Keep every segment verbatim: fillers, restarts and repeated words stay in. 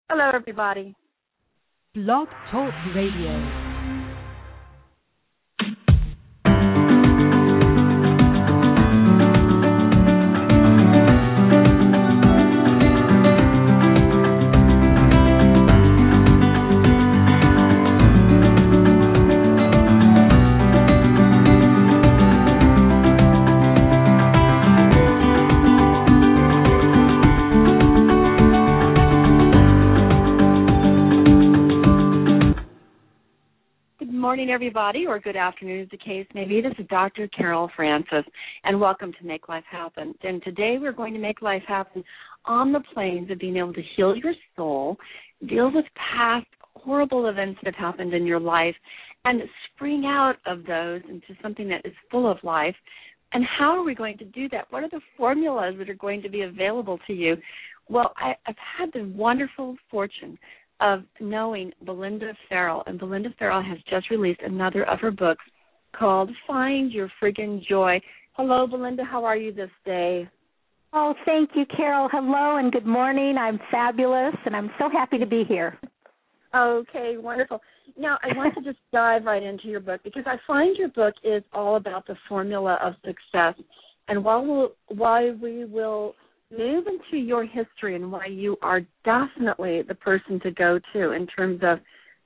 Hello, everybody. Blog Talk Radio. Good morning, everybody, or good afternoon, as the case may be. This is Doctor Carol Francis, and welcome to Make Life Happen. And today we're going to make life happen on the planes of being able to heal your soul, deal with past horrible events that have happened in your life, and spring out of those into something that is full of life. And how are we going to do that? What are the formulas that are going to be available to you? Well, I, I've had the wonderful fortune of knowing Belinda Farrell, and Belinda Farrell has just released another of her books called Find Your Friggin' Joy. Hello, Belinda. How are you this day? Oh, thank you, Carol. Hello and good morning. I'm fabulous, and I'm so happy to be here. Okay, wonderful. Now, I want to just dive right into your book because I find your book is all about the formula of success. And while, we'll, while we will move into your history and why you are definitely the person to go to in terms of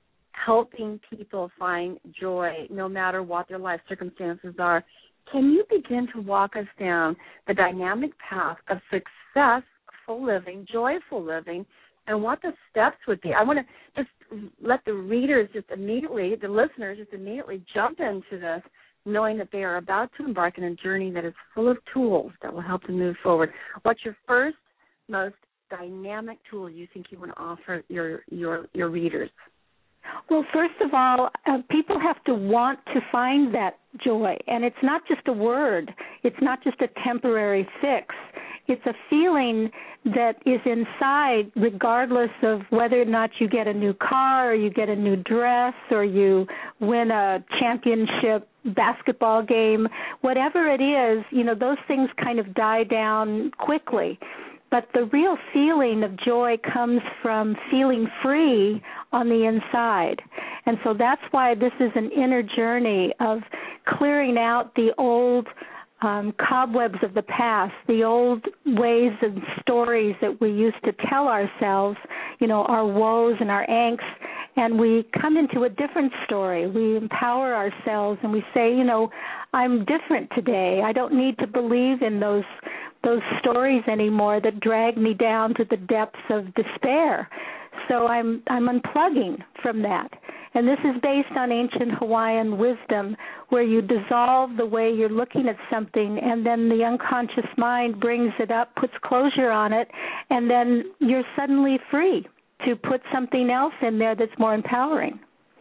helping people find joy no matter what their life circumstances are, can you begin to walk us down the dynamic path of successful living, joyful living, and what the steps would be? I want to just let the readers just immediately, the listeners just immediately jump into this, knowing that they are about to embark on a journey that is full of tools that will help them move forward. What's your first, most dynamic tool you think you want to offer your your, your readers? Well, first of all, uh, people have to want to find that joy, and it's not just a word. It's not just a temporary fix. It's a feeling that is inside regardless of whether or not you get a new car or you get a new dress or you win a championship basketball game. Whatever it is, you know, those things kind of die down quickly. But the real feeling of joy comes from feeling free on the inside. And so that's why this is an inner journey of clearing out the old Um, cobwebs of the past, the old ways and stories that we used to tell ourselves, you know, our woes and our angst, and we come into a different story. We empower ourselves and we say, you know, I'm different today. I don't need to believe in those those stories anymore that drag me down to the depths of despair. So I'm I'm unplugging from that. And this is based on ancient Hawaiian wisdom where you dissolve the way you're looking at something and then the unconscious mind brings it up, puts closure on it, and then you're suddenly free to put something else in there that's more empowering.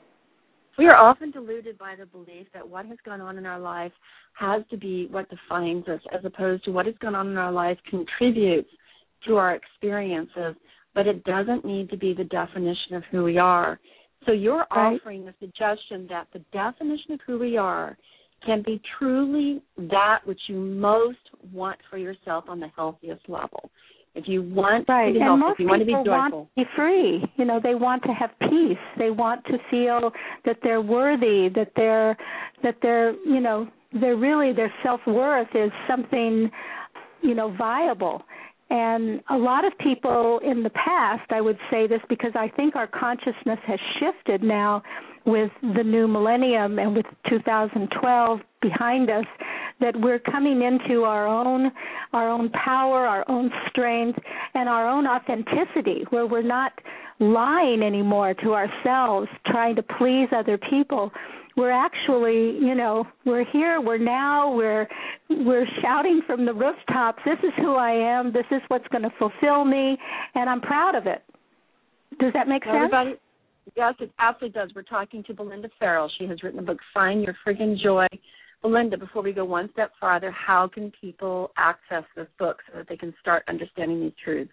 We are often deluded by the belief that what has gone on in our life has to be what defines us, as opposed to what has gone on in our life contributes to our experiences, but it doesn't need to be the definition of who we are. So you're right. offering the suggestion that the definition of who we are can be truly that which you most want for yourself on the healthiest level. If you want right. to be and healthy, most if you want to be people joyful. want to be free. You know, they want to have peace. They want to feel that they're worthy, that they're, that they're, you know, they're really, their self-worth is something, you know, viable. And a lot of people in the past, I would say this because I think our consciousness has shifted now with the new millennium and with two thousand twelve behind us, that we're coming into our own our own power, our own strength, and our own authenticity, where we're not lying anymore to ourselves, trying to please other people. We're actually, you know, we're here, we're now, we're we're shouting from the rooftops, this is who I am, this is what's going to fulfill me, and I'm proud of it. Does that make sense? Everybody, yes, it absolutely does. We're talking to Belinda Farrell. She has written the book, Find Your Friggin' Joy. Belinda, before we go one step farther, how can people access this book so that they can start understanding these truths?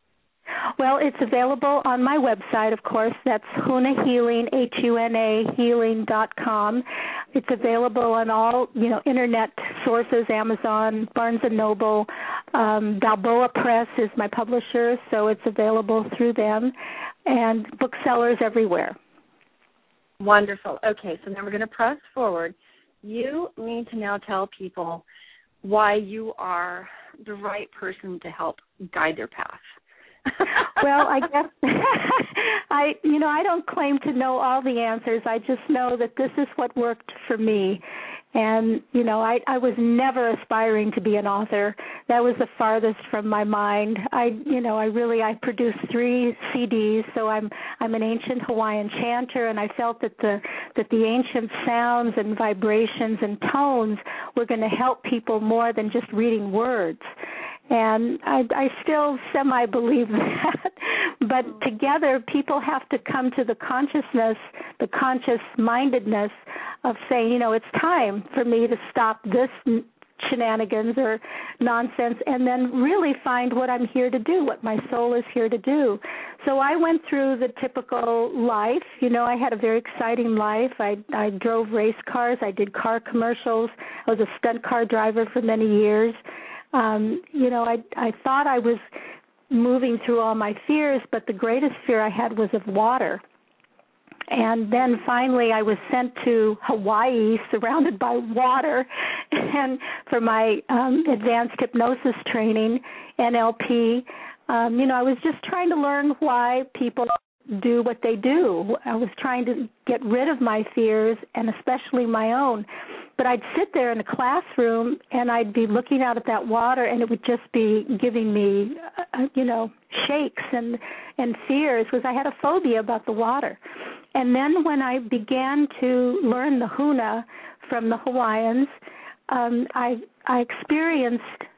Well, it's available on my website, of course. That's Huna Healing, H U N A, healing dot com. It's available on all, you know, internet sources, Amazon, Barnes and Noble. Um, Balboa Press is my publisher, so it's available through them. and booksellers everywhere. Wonderful. Okay, so now we're going to press forward. You need to now tell people why you are the right person to help guide their path. Well, I guess I, you know, I don't claim to know all the answers. I just know that this is what worked for me. And, you know, I, I was never aspiring to be an author. That was the farthest from my mind. I, you know, I really, I produced three C Ds, so I'm I'm an ancient Hawaiian chanter, and I felt that the that the ancient sounds and vibrations and tones were going to help people more than just reading words. And I, I still semi-believe that. But together, people have to come to the consciousness, the conscious-mindedness of saying, you know, it's time for me to stop this shenanigans or nonsense and then really find what I'm here to do, what my soul is here to do. So I went through the typical life. You know, I had a very exciting life. I, I drove race cars. I did car commercials. I was a stunt car driver for many years. Um, you know, I I thought I was moving through all my fears, but the greatest fear I had was of water. And then finally I was sent to Hawaii surrounded by water and for my um, advanced hypnosis training, N L P. Um, you know, I was just trying to learn why people do what they do. I was trying to get rid of my fears, and especially my own. But I'd sit there in a classroom, and I'd be looking out at that water, and it would just be giving me, uh, you know, shakes and, and fears, because I had a phobia about the water. And then when I began to learn the huna from the Hawaiians, um, I, I experienced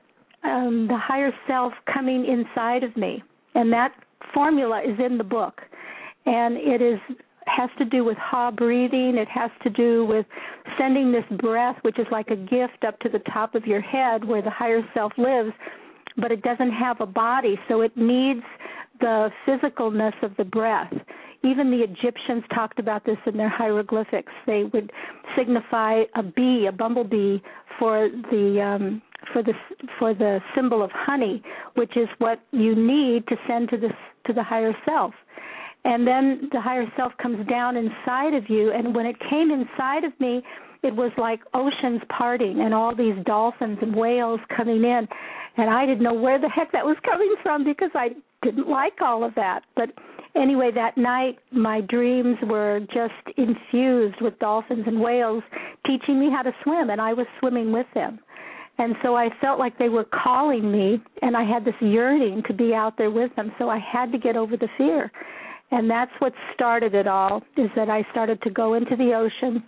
um, the higher self coming inside of me, and that formula is in the book. And it is has to do with ha breathing. It has to do with sending this breath, which is like a gift, up to the top of your head where the higher self lives, but it doesn't have a body, so it needs the physicalness of the breath. Even the Egyptians talked about this in their hieroglyphics. They would signify a bee, a bumblebee, for the um, for the for the symbol of honey, which is what you need to send to the to the higher self. And then the higher self comes down inside of you, and when it came inside of me, it was like oceans parting and all these dolphins and whales coming in, and I didn't know where the heck that was coming from because I didn't like all of that. But anyway, that night my dreams were just infused with dolphins and whales teaching me how to swim, and I was swimming with them. And so I felt like they were calling me, and I had this yearning to be out there with them, so I had to get over the fear. And that's what started it all, is that I started to go into the ocean,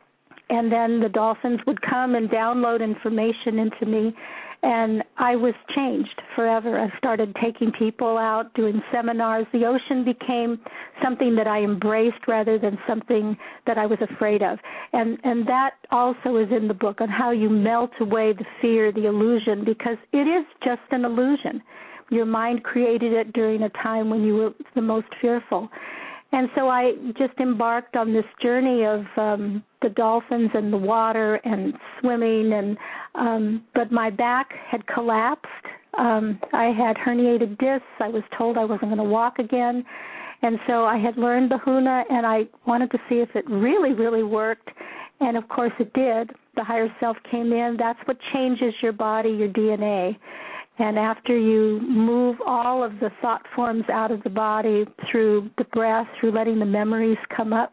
and then the dolphins would come and download information into me, and I was changed forever. I started taking people out, doing seminars. The ocean became something that I embraced rather than something that I was afraid of. And and that also is in the book, on how you melt away the fear, the illusion, because it is just an illusion. Your mind created it during a time when you were the most fearful. And so I just embarked on this journey of um, the dolphins and the water and swimming, and um, but my back had collapsed. Um, I had herniated discs. I was told I wasn't going to walk again. And so I had learned the huna, and I wanted to see if it really, really worked. And, of course, it did. The higher self came in. That's what changes your body, your D N A. And after you move all of the thought forms out of the body through the breath, through letting the memories come up,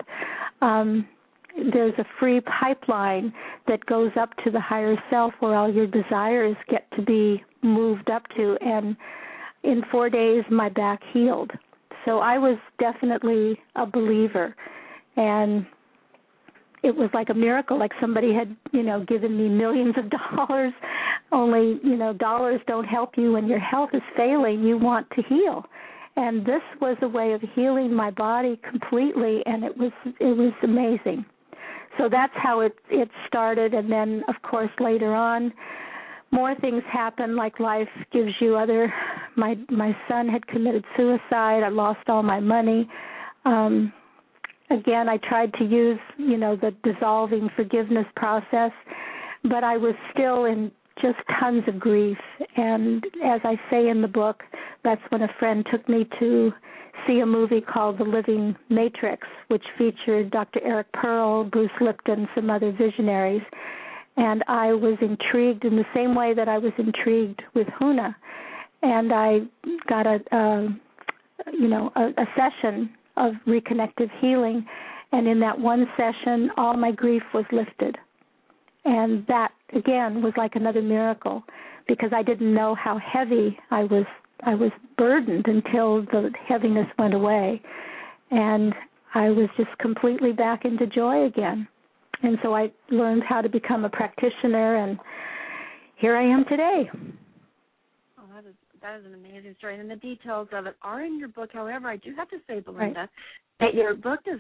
um, there's a free pipeline that goes up to the higher self where all your desires get to be moved up to. And in four days, my back healed. So I was definitely a believer. And it was like a miracle, like somebody had, you know, given me millions of dollars. Only, you know, dollars don't help you when your health is failing. You want to heal. And this was a way of healing my body completely, and it was it was amazing. So that's how it, it started. And then, of course, later on, more things happen, like life gives you other. My, my son had committed suicide. I lost all my money. Um Again, I tried to use, you know, the dissolving forgiveness process, but I was still in just tons of grief. And as I say in the book, that's when a friend took me to see a movie called The Living Matrix, which featured Doctor Eric Pearl, Bruce Lipton, some other visionaries. And I was intrigued in the same way that I was intrigued with Huna. And I got a, a you know, a, a session of reconnective healing. And in that one session, all my grief was lifted. And that, again, was like another miracle, because I didn't know how heavy I was I was burdened until the heaviness went away. And I was just completely back into joy again. And so I learned how to become a practitioner, and here I am today. Oh, that is, that is an amazing story. And the details of it are in your book. However, I do have to say, Belinda, right, that your book is,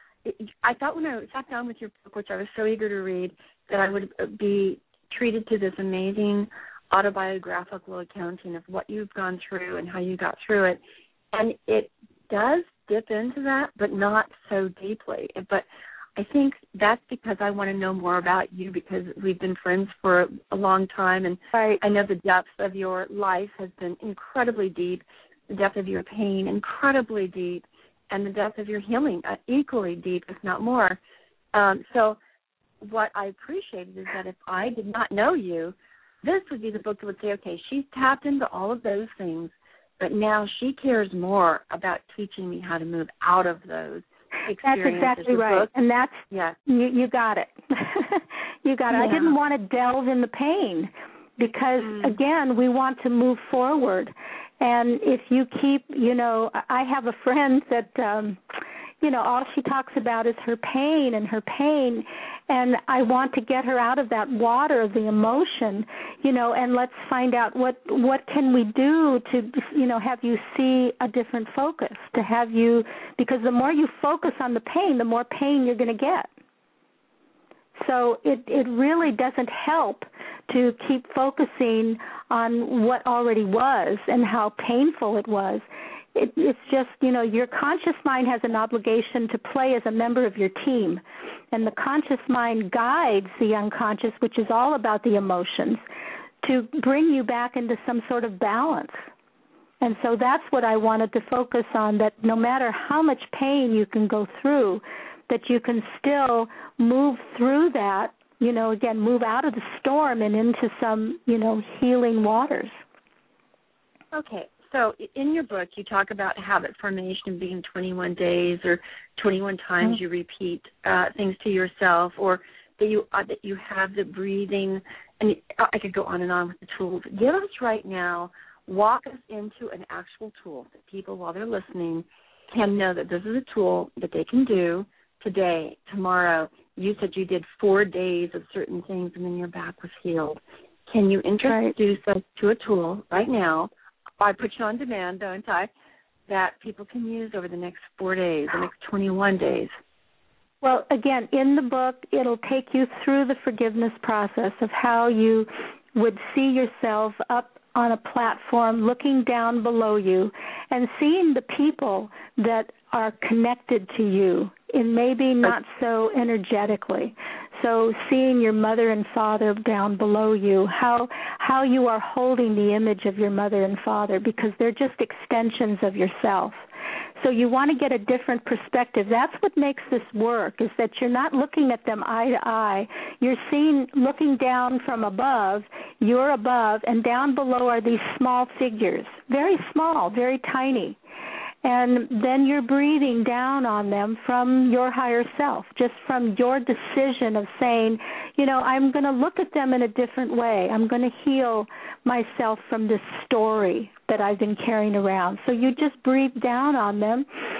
I thought when I sat down with your book, which I was so eager to read, that I would be treated to this amazing autobiographical accounting of what you've gone through and how you got through it. And it does dip into that, but not so deeply. But I think that's because I want to know more about you, because we've been friends for a long time, and right. I know the depth of your life has been incredibly deep, the depth of your pain incredibly deep, and the depth of your healing uh, equally deep, if not more. Um, so what I appreciated is that if I did not know you, this would be the book that would say, okay, she's tapped into all of those things, but now she cares more about teaching me how to move out of those. That's exactly right, book. And that's yeah. you, you got it. you got it. Yeah. I didn't want to delve in the pain because, mm. again, we want to move forward. And if you keep, you know, I have a friend that, um, you know, all she talks about is her pain and her pain, and I want to get her out of that water of the emotion, you know, and let's find out what what can we do to, you know, have you see a different focus, to have you, because the more you focus on the pain, the more pain you're going to get. So it, it really doesn't help to keep focusing on what already was and how painful it was. It, it's just, you know, your conscious mind has an obligation to play as a member of your team. And the conscious mind guides the unconscious, which is all about the emotions, to bring you back into some sort of balance. And so that's what I wanted to focus on, that no matter how much pain you can go through, that you can still move through that, you know, again, move out of the storm and into some, you know, healing waters. Okay. So in your book, you talk about habit formation being twenty-one days, or twenty-one times mm-hmm. you repeat uh, things to yourself, or that you uh, that you have the breathing, and I could go on and on with the tools. Give us right now, walk us into an actual tool that people, while they're listening, can know that this is a tool that they can do today, tomorrow. You said you did four days of certain things, and then your back was healed. Can you introduce right. us to a tool right now? I put you on demand, don't I, that people can use over the next four days, the next twenty-one days? Well, again, in the book, it'll take you through the forgiveness process of how you would see yourself up on a platform looking down below you and seeing the people that are connected to you, in maybe not so energetically. So seeing your mother and father down below you, how how you are holding the image of your mother and father, because they're just extensions of yourself. So you want to get a different perspective. That's what makes this work, is that you're not looking at them eye to eye. You're seeing, looking down from above, you're above, and down below are these small figures, very small, very tiny. And then you're breathing down on them from your higher self, just from your decision of saying, you know, I'm going to look at them in a different way. I'm going to heal myself from this story that I've been carrying around. So you just breathe down on them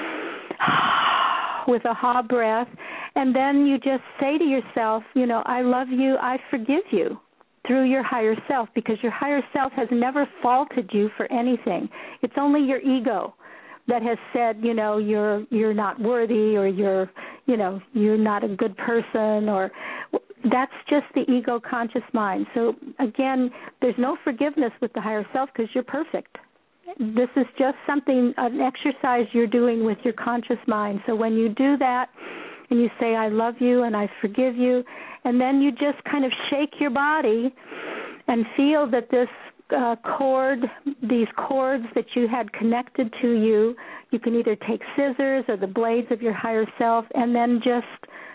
with a ha breath, and then you just say to yourself, you know, I love you, I forgive you, through your higher self, because your higher self has never faulted you for anything. It's only your ego that has said, you know, you're you're not worthy, or you're, you know, you're not a good person, or that's just the ego conscious mind. So again, there's no forgiveness with the higher self, because you're perfect. This is just something, an exercise you're doing with your conscious mind. So when you do that and you say, I love you and I forgive you, and then you just kind of shake your body and feel that this uh, cord, these cords that you had connected to you. You can either take scissors or the blades of your higher self and then just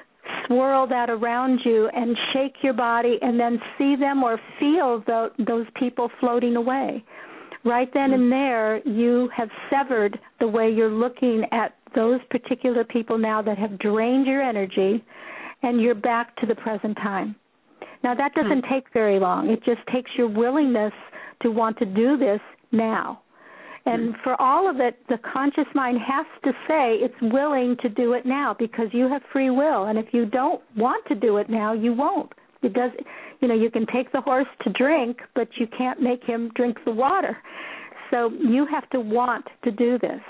swirl that around you and shake your body and then see them or feel the, those people floating away. Right then and there, you have severed the way you're looking at those particular people now that have drained your energy, and you're back to the present time. Now, that doesn't take very long. It just takes your willingness to want to do this now. And for all of it, the conscious mind has to say it's willing to do it now because you have free will. And if you don't want to do it now, you won't. It does, you know, you can take the horse to drink, but you can't make him drink the water. So you have to want to do this.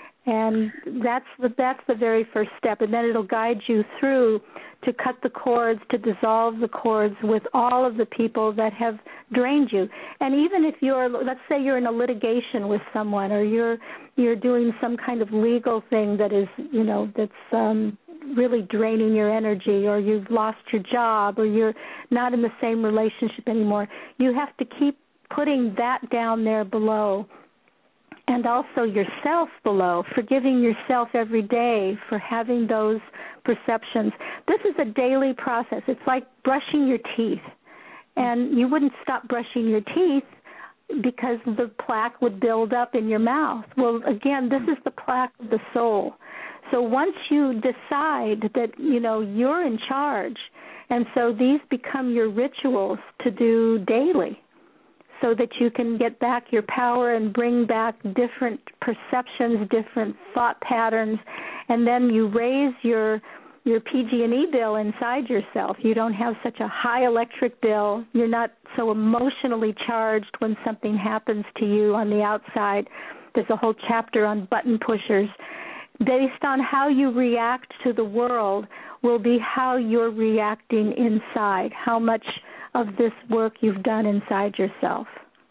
And that's the, that's the very first step. And then it'll guide you through to cut the cords, to dissolve the cords with all of the people that have drained you. And even if you're, let's say you're in a litigation with someone, or you're you're doing some kind of legal thing that is, you know, that's um, really draining your energy, or you've lost your job, or you're not in the same relationship anymore, you have to keep putting that down there below. And also yourself below, forgiving yourself every day for having those perceptions. This is a daily process. It's like brushing your teeth. And you wouldn't stop brushing your teeth because the plaque would build up in your mouth. Well, again, this is the plaque of the soul. So once you decide that, you know, you're in charge, and so these become your rituals to do daily, so that you can get back your power and bring back different perceptions, different thought patterns, and then you raise your your P G and E bill inside yourself. You don't have such a high electric bill. You're not so emotionally charged when something happens to you on the outside. There's a whole chapter on button pushers. Based on how you react to the world will be how you're reacting inside, how much of this work you've done inside yourself.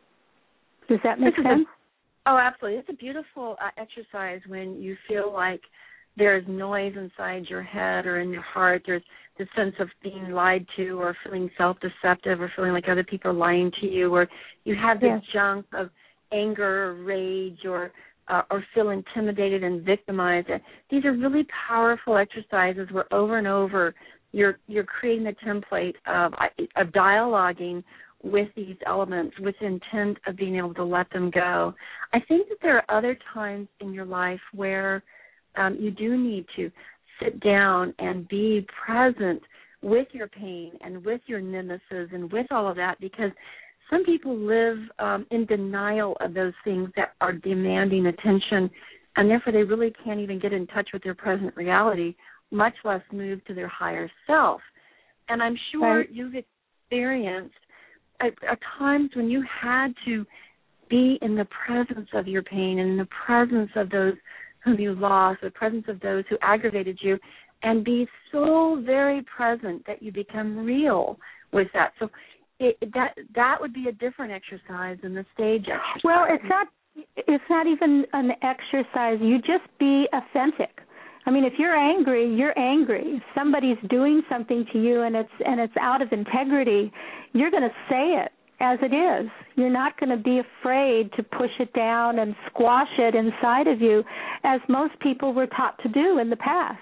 Does that make sense? A, oh, absolutely. It's a beautiful uh, exercise when you feel like there's noise inside your head or in your heart. There's this sense of being lied to, or feeling self-deceptive, or feeling like other people are lying to you, or you have this yes. junk of anger or rage, or uh, or feel intimidated and victimized. These are really powerful exercises where over and over You're you're creating a template of, of dialoguing with these elements with the intent of being able to let them go. I think that there are other times in your life where um, you do need to sit down and be present with your pain and with your nemesis and with all of that, because some people live um, in denial of those things that are demanding attention, and therefore they really can't even get in touch with their present reality, much less move to their higher self. And I'm sure right. you've experienced at, at times when you had to be in the presence of your pain and in the presence of those whom you lost, the presence of those who aggravated you, and be so very present that you become real with that. So it, that that would be a different exercise than the stage exercise. Well, it's not it's not even an exercise. You just be authentic. I mean, if you're angry, you're angry. If somebody's doing something to you and it's and it's out of integrity, you're going to say it as it is. You're not going to be afraid to push it down and squash it inside of you, as most people were taught to do in the past.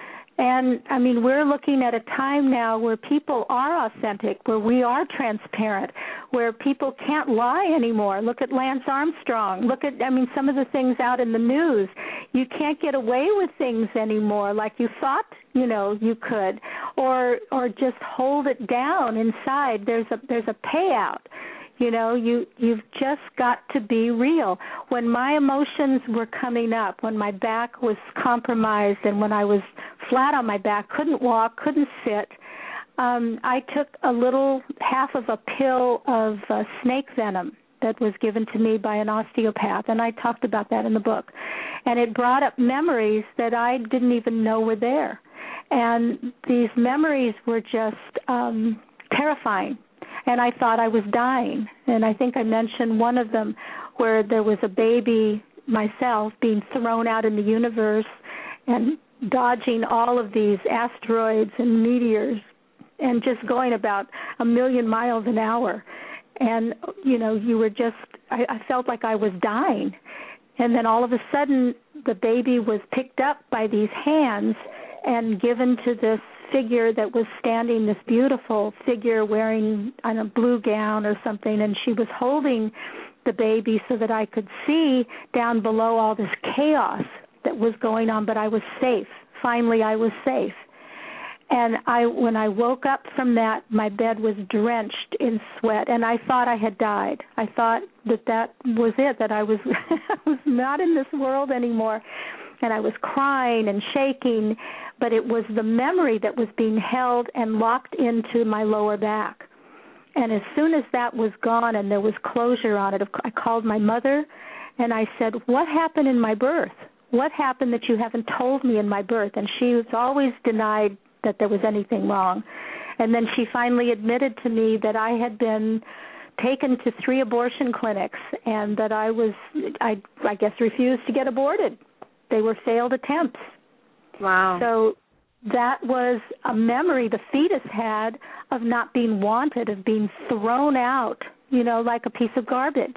And, I mean, we're looking at a time now where people are authentic, where we are transparent, where people can't lie anymore. Look at Lance Armstrong. Look at, I mean, some of the things out in the news. You can't get away with things anymore like you thought, you know, you could, or or just hold it down inside. There's a there's a payout. You know, you, you've just got to be real. When my emotions were coming up, when my back was compromised and when I was flat on my back, couldn't walk, couldn't sit, um, I took a little half of a pill of uh, snake venom that was given to me by an osteopath, and I talked about that in the book. And it brought up memories that I didn't even know were there. And these memories were just um, terrifying. And I thought I was dying. And I think I mentioned one of them where there was a baby, myself, being thrown out in the universe and dodging all of these asteroids and meteors and just going about a million miles an hour. and, you know, you were just, I, I felt like I was dying. And then all of a sudden, the baby was picked up by these hands and given to this figure that was standing, this beautiful figure wearing I don't know, a blue gown or something, and she was holding the baby so that I could see down below all this chaos that was going on, but I was safe. Finally, I was safe. And I, when I woke up from that, my bed was drenched in sweat, and I thought I had died. I thought that that was it, that I was, I was not in this world anymore. And I was crying and shaking, but it was the memory that was being held and locked into my lower back. And as soon as that was gone and there was closure on it, I called my mother, and I said, what happened in my birth? What happened that you haven't told me in my birth? And she was always denied that there was anything wrong. And then she finally admitted to me that I had been taken to three abortion clinics and that I was, I, I guess, refused to get aborted. They were failed attempts. Wow. So that was a memory the fetus had of not being wanted, of being thrown out, you know, like a piece of garbage.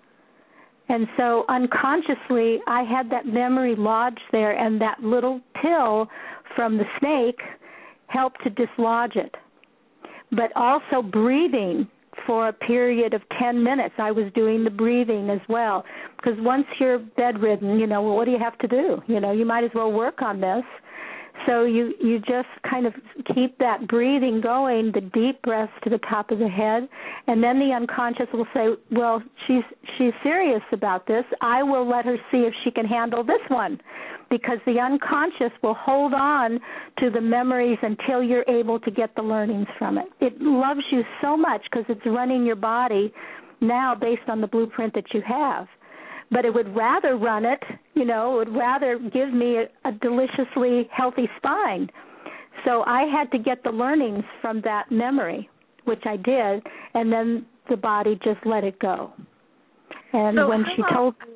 And so unconsciously, I had that memory lodged there, and that little pill from the snake helped to dislodge it. But also breathing for a period of ten minutes. I was doing the breathing as well, because once you're bedridden, you know, well, what do you have to do? You know, you might as well work on this. So you, you just kind of keep that breathing going, the deep breaths to the top of the head, and then the unconscious will say, well, she's she's serious about this. I will let her see if she can handle this one, because the unconscious will hold on to the memories until you're able to get the learnings from it. It loves you so much because it's running your body now based on the blueprint that you have. But it would rather run it, you know, it would rather give me a, a deliciously healthy spine. So I had to get the learnings from that memory, which I did, and then the body just let it go. And so when she about, told me,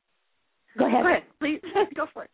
go ahead. Go ahead, please, go for it.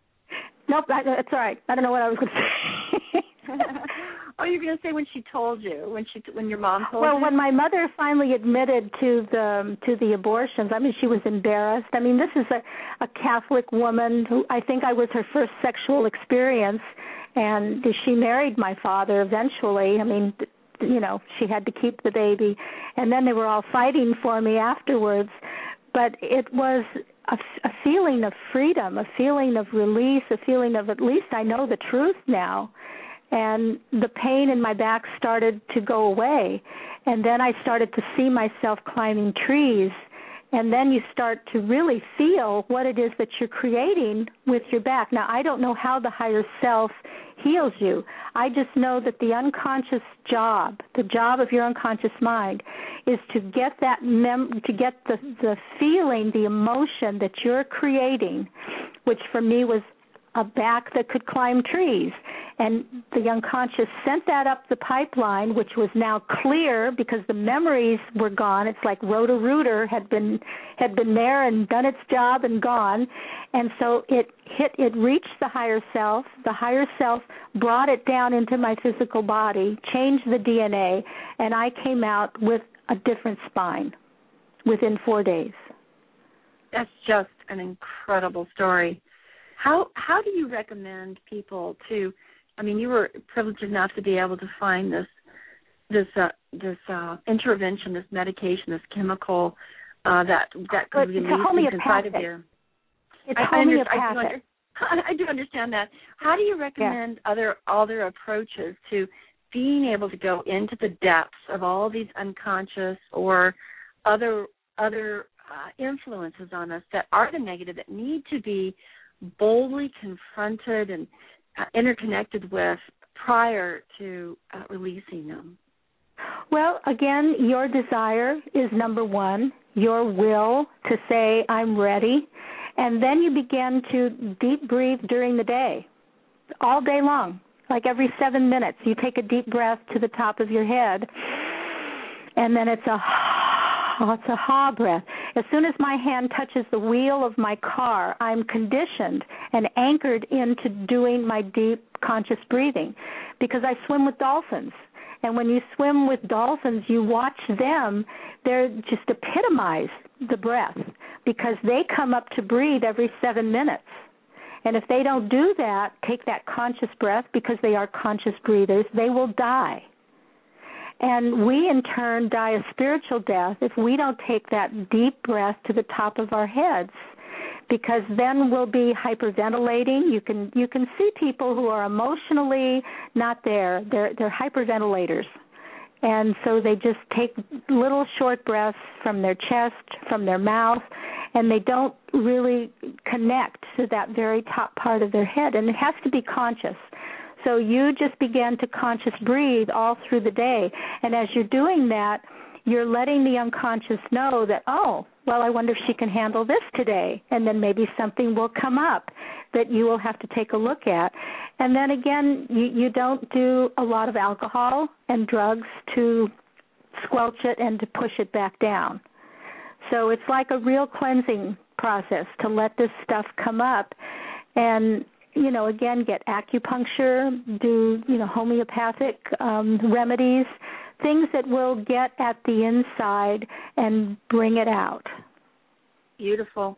Nope, I, it's all right. I don't know what I was going to say. Oh, you're going to say when she told you, when she, when your mom told well, you? Well, when my mother finally admitted to the to the abortions, I mean, she was embarrassed. I mean, this is a, a Catholic woman who I think I was her first sexual experience, and she married my father eventually. I mean, you know, she had to keep the baby, and then they were all fighting for me afterwards. But it was a, a feeling of freedom, a feeling of release, a feeling of at least I know the truth now. And the pain in my back started to go away. And then I started to see myself climbing trees. And then you start to really feel what it is that you're creating with your back. Now, I don't know how the higher self heals you. I just know that the unconscious job, the job of your unconscious mind, is to get that mem- to get the, the feeling, the emotion that you're creating, which for me was a back that could climb trees. And the unconscious sent that up the pipeline, which was now clear because the memories were gone. It's like Roto-Rooter had been had been there and done its job and gone. And so it hit, it reached the higher self. The higher self brought it down into my physical body, changed the D N A, and I came out with a different spine within four days. That's just an incredible story. How how do you recommend people to? I mean, you were privileged enough to be able to find this this uh, this uh, intervention, this medication, this chemical uh, that that could release things inside of you. It's I, homeopathic. I, under, I, do under, I do understand that. How do you recommend yeah. other other approaches to being able to go into the depths of all these unconscious or other other uh, influences on us that are the negative that need to be boldly confronted and uh, interconnected with prior to uh, releasing them? Well, again, your desire is number one, your will to say, I'm ready, and then you begin to deep breathe during the day, all day long, like every seven minutes. You take a deep breath to the top of your head, and then it's a Oh, it's a ha breath. As soon as my hand touches the wheel of my car, I'm conditioned and anchored into doing my deep conscious breathing because I swim with dolphins. And when you swim with dolphins, you watch them, they're just epitomize the breath because they come up to breathe every seven minutes. And if they don't do that, take that conscious breath, because they are conscious breathers, they will die. And we, in turn, die a spiritual death if we don't take that deep breath to the top of our heads, because then we'll be hyperventilating. You can you can see people who are emotionally not there. They're they're hyperventilators. And so they just take little short breaths from their chest, from their mouth, and they don't really connect to that very top part of their head. And it has to be conscious. So you just begin to conscious breathe all through the day. And as you're doing that, you're letting the unconscious know that, oh, well, I wonder if she can handle this today. And then maybe something will come up that you will have to take a look at. And then again, you, you don't do a lot of alcohol and drugs to squelch it and to push it back down. So it's like a real cleansing process to let this stuff come up. And you know, again, get acupuncture, do, you know, homeopathic um, remedies, things that will get at the inside and bring it out. Beautiful.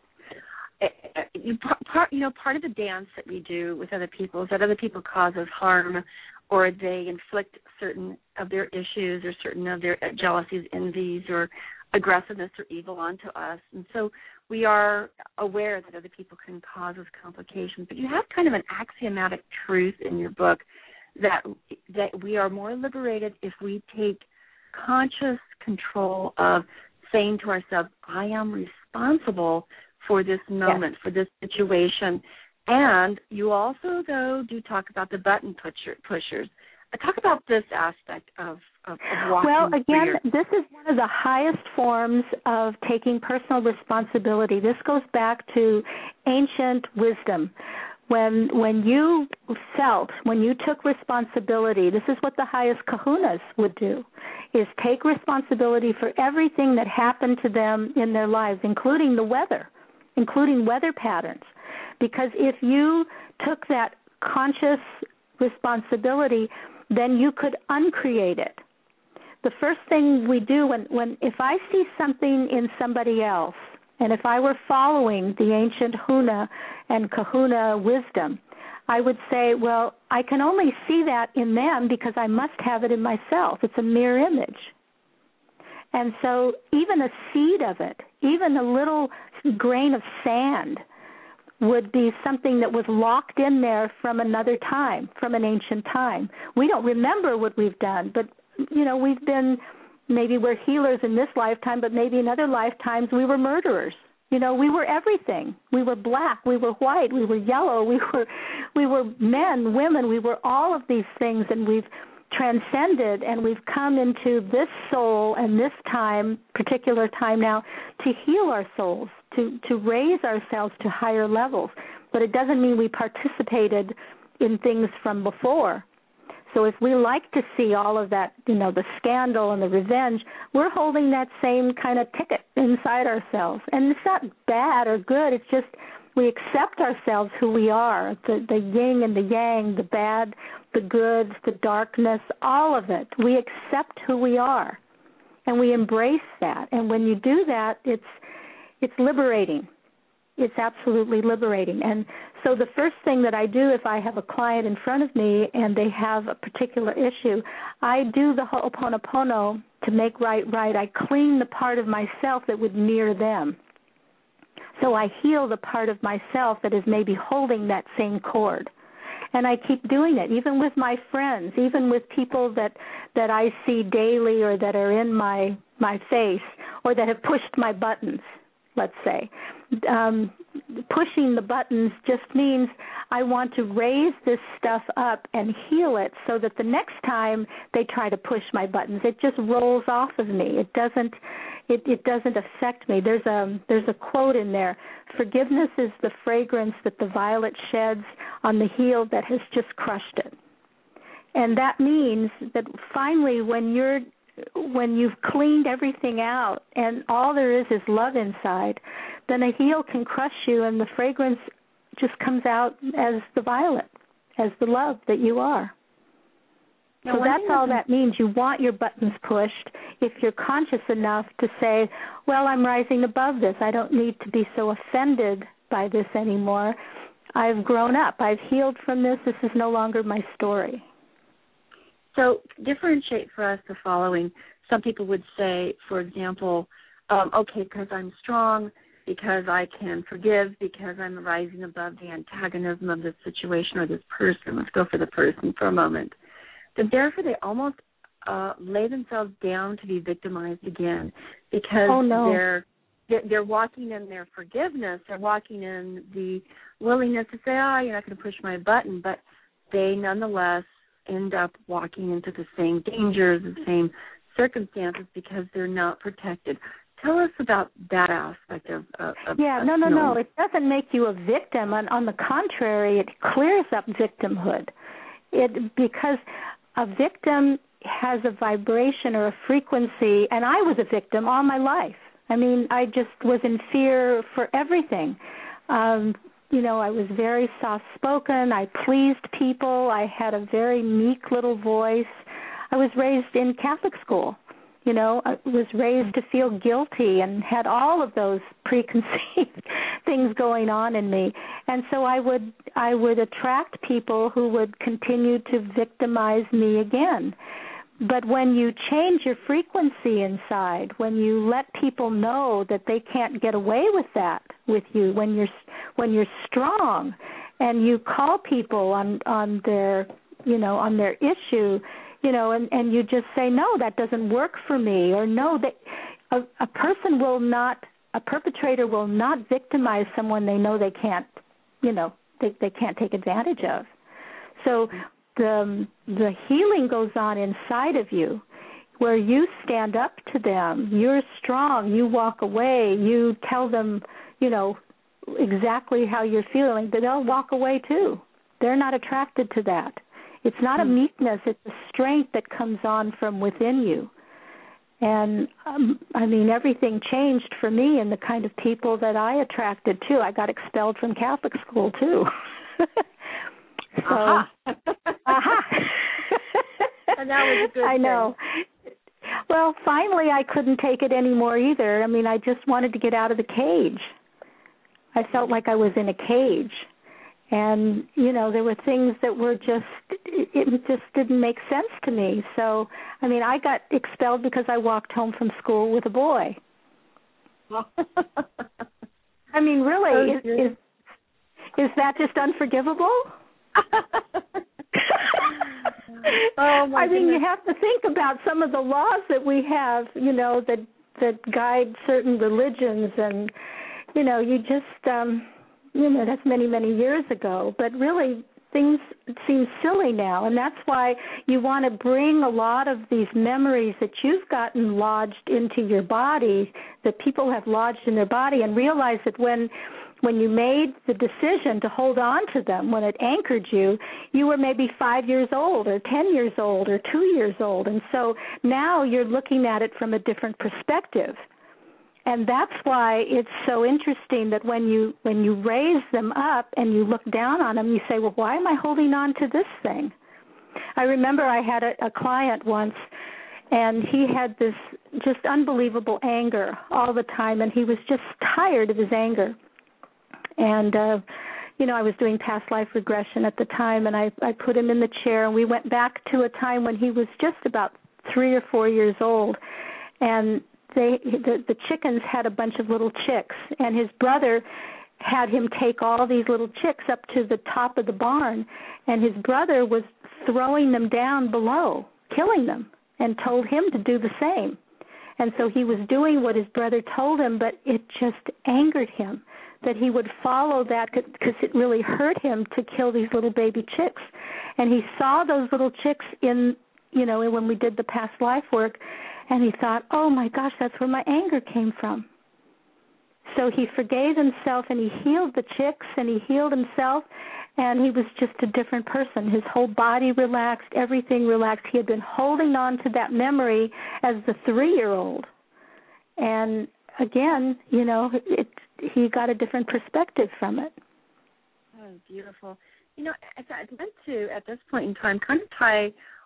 You, part, you know, part of the dance that we do with other people is that other people cause us harm, or they inflict certain of their issues or certain of their jealousies, envies, or aggressiveness or evil onto us. And so we are aware that other people can cause us complications. But you have kind of an axiomatic truth in your book that that we are more liberated if we take conscious control of saying to ourselves, I am responsible for this moment, yes. for this situation. And you also, though, do talk about the button pusher, pushers. Talk about this aspect of, of, of walking. Well, again, your... this is one of the highest forms of taking personal responsibility. This goes back to ancient wisdom. When when you felt, when you took responsibility, this is what the highest kahunas would do, is take responsibility for everything that happened to them in their lives, including the weather, including weather patterns. Because if you took that conscious responsibility, then you could uncreate it. The first thing we do when, when if I see something in somebody else, and if I were following the ancient Huna and Kahuna wisdom, I would say, well, I can only see that in them because I must have it in myself. It's a mirror image. And so even a seed of it, even a little grain of sand, would be something that was locked in there from another time, from an ancient time. We don't remember what we've done, but, you know, we've been, maybe we're healers in this lifetime, but maybe in other lifetimes we were murderers. You know, we were everything. We were black, we were white, we were yellow, we were we were men, women, we were all of these things, and we've transcended, and we've come into this soul and this time, particular time now, to heal our souls, to, to raise ourselves to higher levels. But it doesn't mean we participated in things from before. So if we like to see all of that, you know, the scandal and the revenge, we're holding that same kind of ticket inside ourselves. And it's not bad or good. It's just we accept ourselves who we are, the, the yin and the yang, the bad, the good, the darkness, all of it. We accept who we are, and we embrace that. And when you do that, it's it's liberating. It's absolutely liberating. And so the first thing that I do if I have a client in front of me and they have a particular issue, I do the Ho'oponopono to make right right. I clean the part of myself that would mirror them. So I heal the part of myself that is maybe holding that same cord. And I keep doing it, even with my friends, even with people that, that I see daily or that are in my, my face or that have pushed my buttons, let's say. Um, pushing the buttons just means I want to raise this stuff up and heal it so that the next time they try to push my buttons, it just rolls off of me. It doesn't it, it doesn't affect me. There's a there's a quote in there. Forgiveness is the fragrance that the violet sheds on the heel that has just crushed it. And that means that finally when you're when you've cleaned everything out and all there is is love inside, then a heel can crush you and the fragrance just comes out as the violet, as the love that you are. Now, so that's all that means. You want your buttons pushed if you're conscious enough to say, well, I'm rising above this. I don't need to be so offended by this anymore. I've grown up. I've healed from this. This is no longer my story. So differentiate for us the following. Some people would say, for example, um, okay, because I'm strong, because I can forgive, because I'm rising above the antagonism of this situation or this person. Let's go for the person for a moment. Then therefore they almost uh, lay themselves down to be victimized again because oh, no. they're, they're they're walking in their forgiveness. They're walking in the willingness to say, oh, you're not going to push my button, but they nonetheless end up walking into the same dangers, the same circumstances because they're not protected. Tell us about that aspect of, of, of yeah, of no, no, knowing. no. It doesn't make you a victim. On, on the contrary, it clears up victimhood. It because a victim has a vibration or a frequency, and I was a victim all my life. I mean, I just was in fear for everything. Um, you know, I was very soft-spoken. I pleased people. I had a very meek little voice. I was raised in Catholic school. You know, I was raised to feel guilty and had all of those preconceived things going on in me. And so I would I would attract people who would continue to victimize me again. But when you change your frequency inside, when you let people know that they can't get away with that with you, when you're when you're strong and you call people on on their, you know, on their issue, you know, and, and you just say, no, that doesn't work for me, or no, that a, a person will not, a perpetrator will not victimize someone they know they can't, you know, they, they can't take advantage of. So the the healing goes on inside of you, where you stand up to them. You're strong. You walk away. You tell them, you know, exactly how you're feeling. They'll walk away too. They're not attracted to that. It's not a meekness, it's a strength that comes on from within you. And, um, I mean, everything changed for me and the kind of people that I attracted, too. I got expelled from Catholic school, too. so, Aha. aha. And that was a good I thing. know. Well, finally, I couldn't take it anymore either. I mean, I just wanted to get out of the cage. I felt like I was in a cage. And, you know, there were things that were just, it just didn't make sense to me. So, I mean, I got expelled because I walked home from school with a boy. I mean, really, is, is, is that just unforgivable? Oh, my I mean, goodness. you have to think about some of the laws that we have, you know, that, that guide certain religions. And, you know, you just... Um, You know, that's many, many years ago. But really, things seem silly now. And that's why you want to bring a lot of these memories that you've gotten lodged into your body, that people have lodged in their body, and realize that when when you made the decision to hold on to them, when it anchored you, you were maybe five years old or ten years old or two years old. And so now you're looking at it from a different perspective. And that's why it's so interesting that when you when you raise them up and you look down on them, you say, well, why am I holding on to this thing? I remember I had a, a client once, and he had this just unbelievable anger all the time, and he was just tired of his anger. And, uh, you know, I was doing past life regression at the time, and I, I put him in the chair, and we went back to a time when he was just about three or four years old, and They, the, the chickens had a bunch of little chicks, and his brother had him take all these little chicks up to the top of the barn, and his brother was throwing them down below, killing them, and told him to do the same. And so he was doing what his brother told him, but it just angered him that he would follow that because it really hurt him to kill these little baby chicks. And he saw those little chicks in, you know, when we did the past life work, and he thought, oh, my gosh, that's where my anger came from. So he forgave himself, and he healed the chicks, and he healed himself, and he was just a different person. His whole body relaxed, everything relaxed. He had been holding on to that memory as the three-year-old. And, again, you know, it, he got a different perspective from it. Oh, beautiful. You know, I'd like to, at this point in time, kind of tie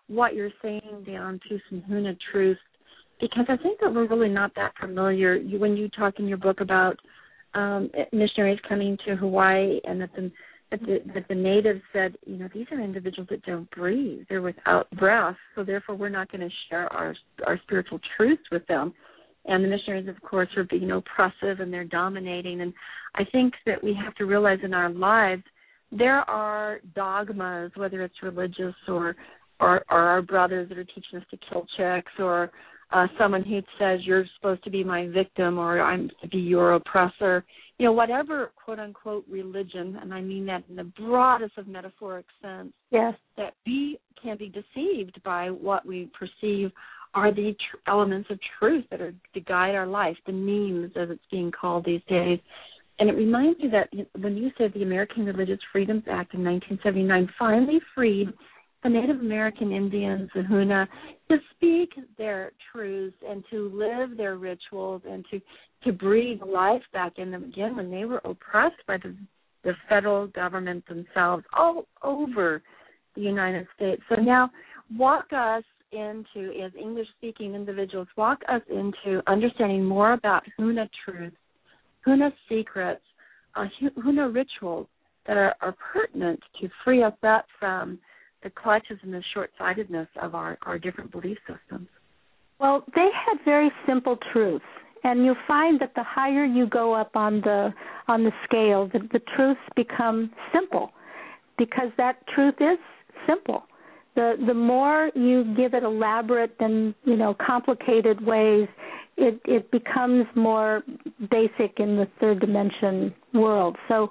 what you're saying down to some Huna truth, because I think that we're really not that familiar. You, when you talk in your book about um, missionaries coming to Hawaii and that the, that the that the natives said, you know, these are individuals that don't breathe. They're without breath, so therefore we're not going to share our our spiritual truths with them. And the missionaries, of course, are being oppressive and they're dominating. And I think that we have to realize in our lives there are dogmas, whether it's religious or or, or our brothers that are teaching us to kill chicks, or uh, someone who says you're supposed to be my victim or I'm to be your oppressor. You know, whatever quote-unquote religion, and I mean that in the broadest of metaphoric sense, yes, that we can be deceived by what we perceive are the tr- elements of truth that are to guide our life, the memes, as it's being called these days. And it reminds me that when you said the American Religious Freedoms Act in nineteen seventy-nine finally freed the Native American Indians, the Huna, to speak their truths and to live their rituals and to, to breathe life back in them again when they were oppressed by the, the federal government themselves all over the United States. So now walk us into, as English-speaking individuals, walk us into understanding more about Huna truth, Huna secrets, uh, Huna rituals that are, are pertinent to free us up from the clutches and the short-sightedness of our, our different belief systems. Well, they had very simple truths, and you find that the higher you go up on the on the scale, the, the truths become simple, because that truth is simple. The the more you give it elaborate and, you know, complicated ways, it it becomes more basic in the third dimension world. So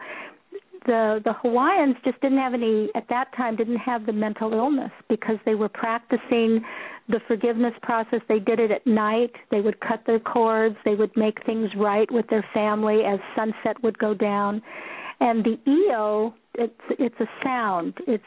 the the Hawaiians just didn't have any, at that time, didn't have the mental illness because they were practicing the forgiveness process. They did it at night. They would cut their cords. They would make things right with their family as sunset would go down. And the Io, it's it's a sound. It's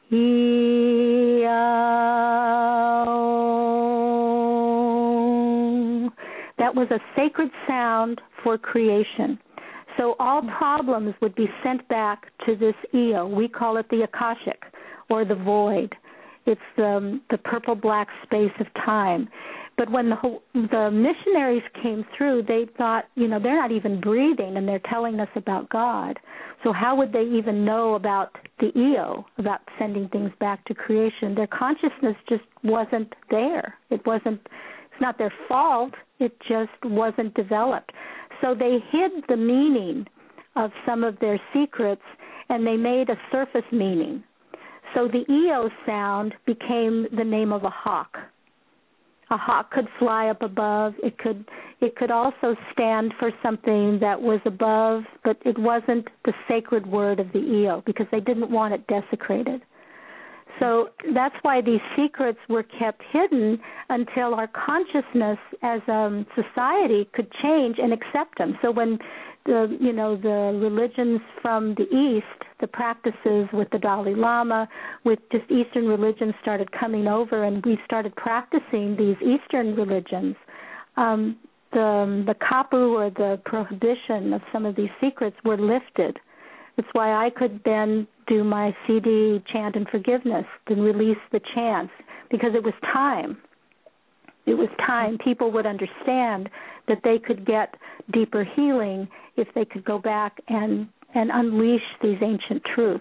Io. That was a sacred sound for creation. So all problems would be sent back to this Io. We call it the Akashic, or the void. It's the, the purple-black space of time. But when the, the missionaries came through, they thought, you know, they're not even breathing, and they're telling us about God. So how would they even know about the Io, about sending things back to creation? Their consciousness just wasn't there. It wasn't, it's not their fault. It just wasn't developed. So they hid the meaning of some of their secrets, and they made a surface meaning. So the Io sound became the name of a hawk. A hawk could fly up above. It could it could also stand for something that was above, but it wasn't the sacred word of the Io because they didn't want it desecrated. So that's why these secrets were kept hidden until our consciousness as a society could change and accept them. So when the, you know, the religions from the East, the practices with the Dalai Lama, with just Eastern religions started coming over, and we started practicing these Eastern religions, um, the, the kapu, or the prohibition of some of these secrets, were lifted. That's why I could then do my C D, Chant and Forgiveness, and release the chants, because it was time. It was time. People would understand that they could get deeper healing if they could go back and, and unleash these ancient truths.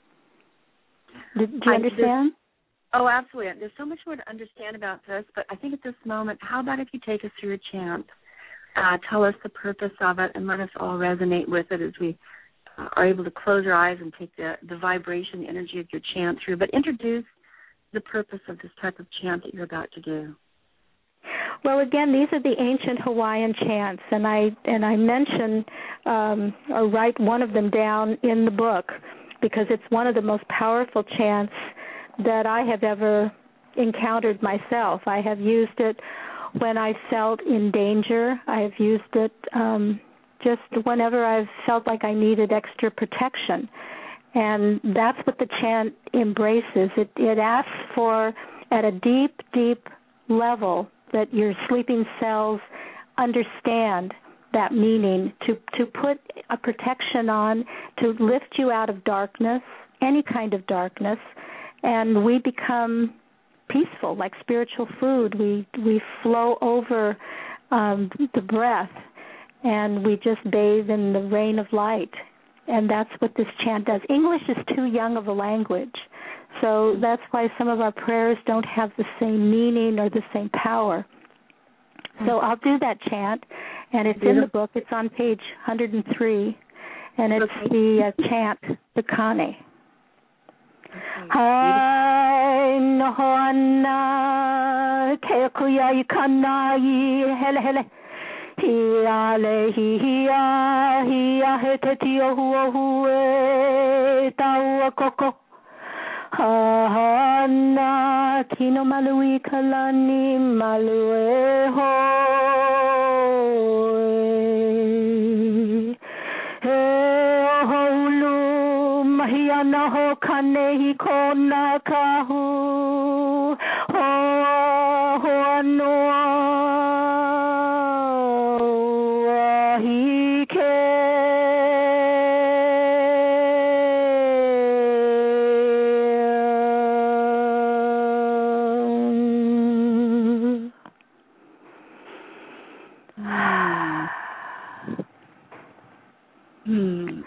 Do, do you understand? Oh, absolutely. There's so much more to understand about this, but I think at this moment, how about if you take us through a chant, uh, tell us the purpose of it, and let us all resonate with it as we are able to close our eyes and take the, the vibration, the energy of your chant through. But introduce the purpose of this type of chant that you're about to do. Well, again, these are the ancient Hawaiian chants, and I and I mention um, or write one of them down in the book because it's one of the most powerful chants that I have ever encountered myself. I have used it when I felt in danger. I have used it um, just whenever I've felt like I needed extra protection. And that's what the chant embraces. It, it asks for, at a deep, deep level, that your sleeping cells understand that meaning, to, to put a protection on, to lift you out of darkness, any kind of darkness, and we become peaceful, like spiritual food. We we flow over um, the breath, and we just bathe in the rain of light. And that's what this chant does. English is too young of a language, so that's why some of our prayers don't have the same meaning or the same power. So I'll do that chant, and it's in the book. It's on page one hundred three, and it's the uh, chant, the Kane. Hai nohana ke kuya ikanai hele hele hi ale hi hi heteti ohu ohu tau koko hana kino malui kalani malue ho Naho kanehi kona kahu ho ho noa hike Hmm.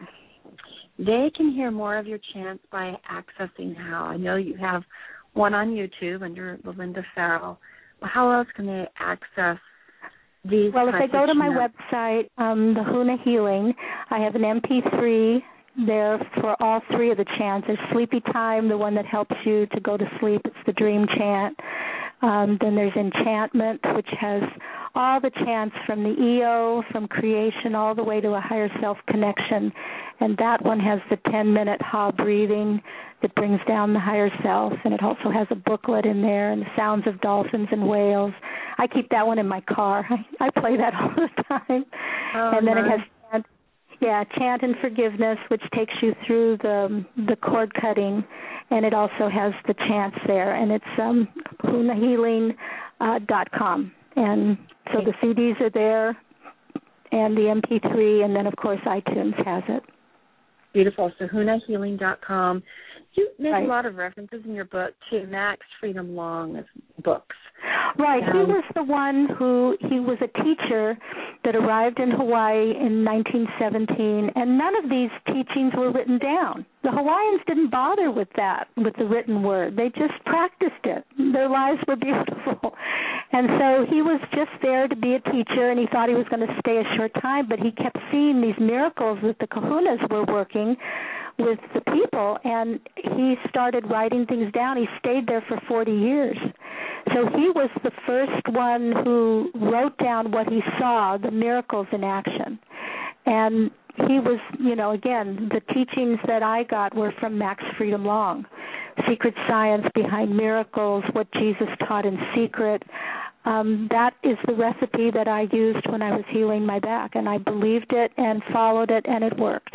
They can hear more of your chants by accessing how. I know you have one on YouTube under Belinda Farrell. Well, how else can they access these? Well, if they go to my website, um, the Huna Healing, I have an M P three there for all three of the chants. There's Sleepy Time, the one that helps you to go to sleep. It's the dream chant. Um, then there's Enchantment, which has all the chants from the E O, from creation, all the way to a higher self connection. And that one has the ten-minute Ha breathing that brings down the higher self. And it also has a booklet in there and the sounds of dolphins and whales. I keep that one in my car. I, I play that all the time. Oh, and then nice. it has chant, yeah, chant and forgiveness, which takes you through the the cord cutting. And it also has the chants there. And it's um, huna healing dot com. And so the C Ds are there and the M P three, and then, of course, iTunes has it. Beautiful. So huna healing dot com. You make right. a lot of references in your book to Max Freedom Long's books. Right. Um, he was the one who, he was a teacher that arrived in Hawaii in nineteen seventeen, and none of these teachings were written down. The Hawaiians didn't bother with that, with the written word. They just practiced it. Their lives were beautiful. And so he was just there to be a teacher, and he thought he was going to stay a short time, but he kept seeing these miracles that the kahunas were working with the people, and he started writing things down. He stayed there for forty years. So he was the first one who wrote down what he saw, the miracles in action. And he was, you know, again, the teachings that I got were from Max Freedom Long. Secret Science Behind Miracles, What Jesus Taught in Secret. Um, that is the recipe that I used when I was healing my back, and I believed it and followed it, and it worked.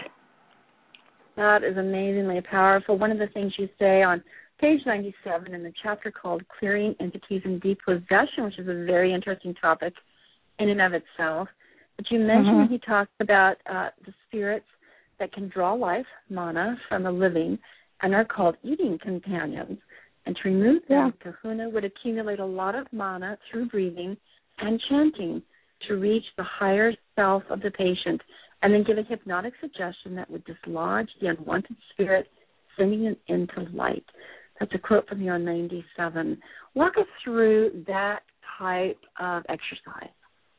That is amazingly powerful. One of the things you say on page ninety-seven in the chapter called Clearing Entities in Depossession, which is a very interesting topic in and of itself, but you mentioned mm-hmm. that he talks about uh, the spirits that can draw life, mana, from the living and are called eating companions. And to remove them, yeah. kahuna would accumulate a lot of mana through breathing and chanting to reach the higher self of the patient, and then give a hypnotic suggestion that would dislodge the unwanted spirit, sending it into light. That's a quote from you on ninety-seven. Walk us through that type of exercise.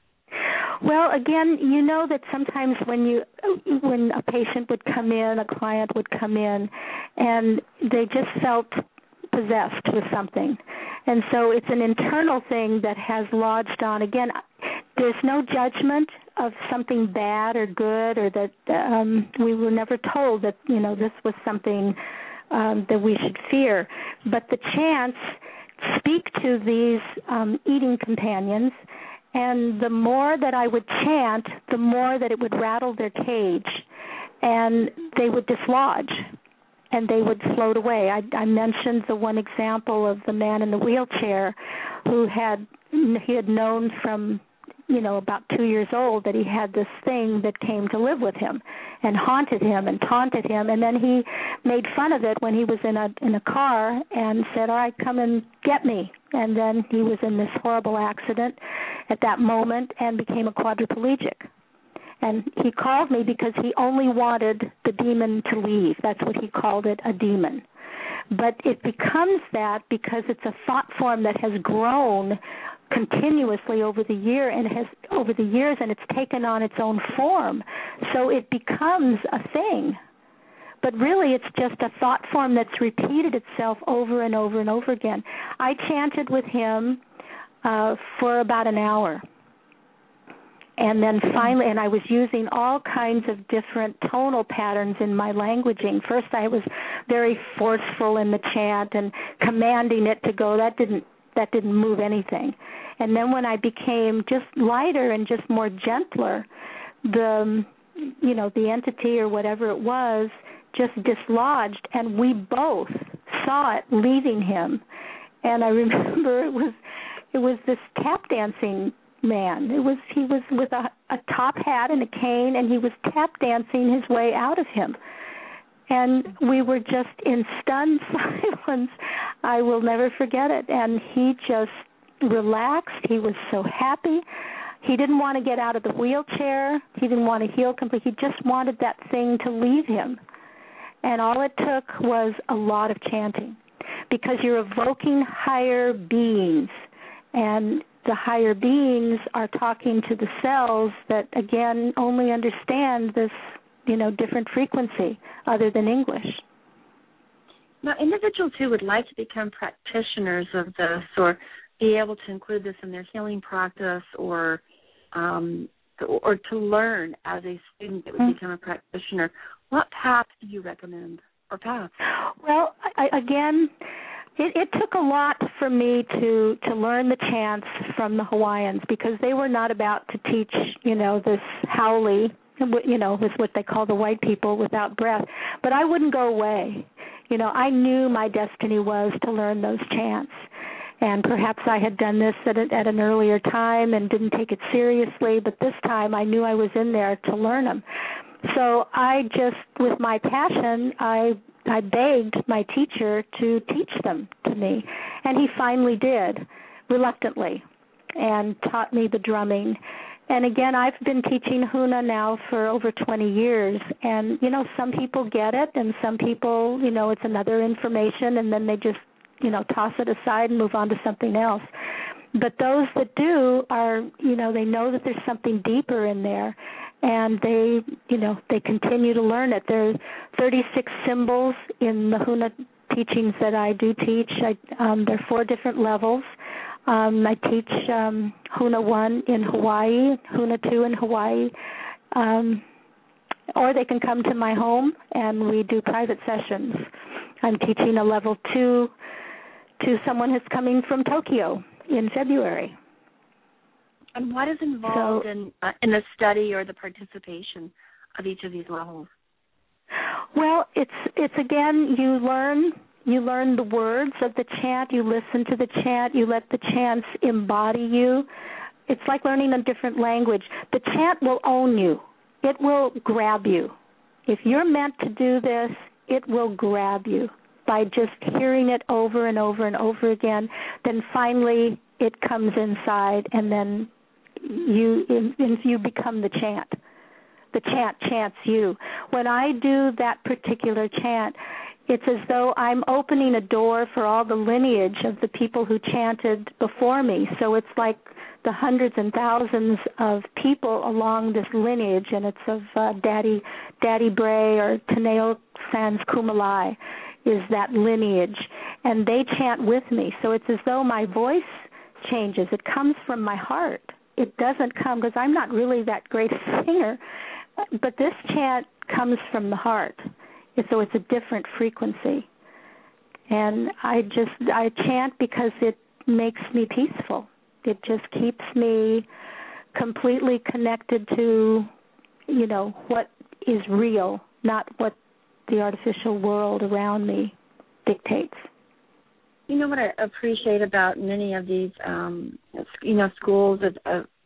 Well, again, you know that sometimes when you when a patient would come in, a client would come in, and they just felt possessed with something. And so it's an internal thing that has lodged on. Again, there's no judgment of something bad or good, or that um, we were never told that, you know, this was something um, that we should fear. But the chants speak to these um, eating companions, and the more that I would chant, the more that it would rattle their cage, and they would dislodge, and they would float away. I, I mentioned the one example of the man in the wheelchair who had he had known from you know, about two years old, that he had this thing that came to live with him and haunted him and taunted him. And then he made fun of it when he was in a in a car and said, all right, come and get me. And then he was in this horrible accident at that moment and became a quadriplegic. And he called me because he only wanted the demon to leave. That's what he called it, a demon. But it becomes that because it's a thought form that has grown continuously over the year and has over the years, and it's taken on its own form. So it becomes a thing. But really, it's just a thought form that's repeated itself over and over and over again. I chanted with him uh, for about an hour. And then finally, and I was using all kinds of different tonal patterns in my languaging. First, I was very forceful in the chant and commanding it to go. That didn't that didn't move anything. And then when I became just lighter and just more gentler, the you know the entity or whatever it was just dislodged, and we both saw it leaving him. And I remember it was it was this tap dancing man. It was he was with a, a top hat and a cane, and he was tap dancing his way out of him. And we were just in stunned silence. I will never forget it. And he just relaxed. He was so happy. He didn't want to get out of the wheelchair. He didn't want to heal completely. He just wanted that thing to leave him. And all it took was a lot of chanting, because you're evoking higher beings. And the higher beings are talking to the cells that, again, only understand this, you know, different frequency other than English. Now, individuals who would like to become practitioners of this or be able to include this in their healing practice or um, or to learn as a student that would mm-hmm. become a practitioner, what path do you recommend or paths? Well, I, again... It, it took a lot for me to, to learn the chants from the Hawaiians, because they were not about to teach, you know, this haole, you know, was what they call the white people without breath. But I wouldn't go away. You know, I knew my destiny was to learn those chants. And perhaps I had done this at, a, at an earlier time and didn't take it seriously, but this time I knew I was in there to learn them. So I just, with my passion, I I begged my teacher to teach them to me, and he finally did, reluctantly, and taught me the drumming. And again, I've been teaching Huna now for over twenty years, and, you know, some people get it, and some people, you know, it's another information, and then they just, you know, toss it aside and move on to something else. But those that do are, you know, they know that there's something deeper in there, and they, you know, they continue to learn it. There are thirty-six symbols in the Huna teachings that I do teach. I, um, there are four different levels. Um, I teach um, Huna one in Hawaii, Huna two in Hawaii, um, or they can come to my home and we do private sessions. I'm teaching a level two to someone who's coming from Tokyo in February. And what is involved so, in uh, in the study or the participation of each of these levels? Well, it's it's again, you learn you learn the words of the chant, you listen to the chant, you let the chants embody you. It's like learning a different language. The chant will own you. It will grab you. If you're meant to do this, it will grab you by just hearing it over and over and over again. Then finally it comes inside, and then you you become the chant. The chant chants you. When I do that particular chant, it's as though I'm opening a door for all the lineage of the people who chanted before me. So it's like the hundreds and thousands of people along this lineage, and it's of uh, Daddy Daddy Bray or Teneo Sans Kumalai is that lineage, and they chant with me. So it's as though my voice changes. It comes from my heart. It doesn't come, because I'm not really that great a singer, but this chant comes from the heart. So it's a different frequency. And I just, I chant because it makes me peaceful. It just keeps me completely connected to, you know, what is real, not what the artificial world around me dictates. You know what I appreciate about many of these, um, you know, schools of, of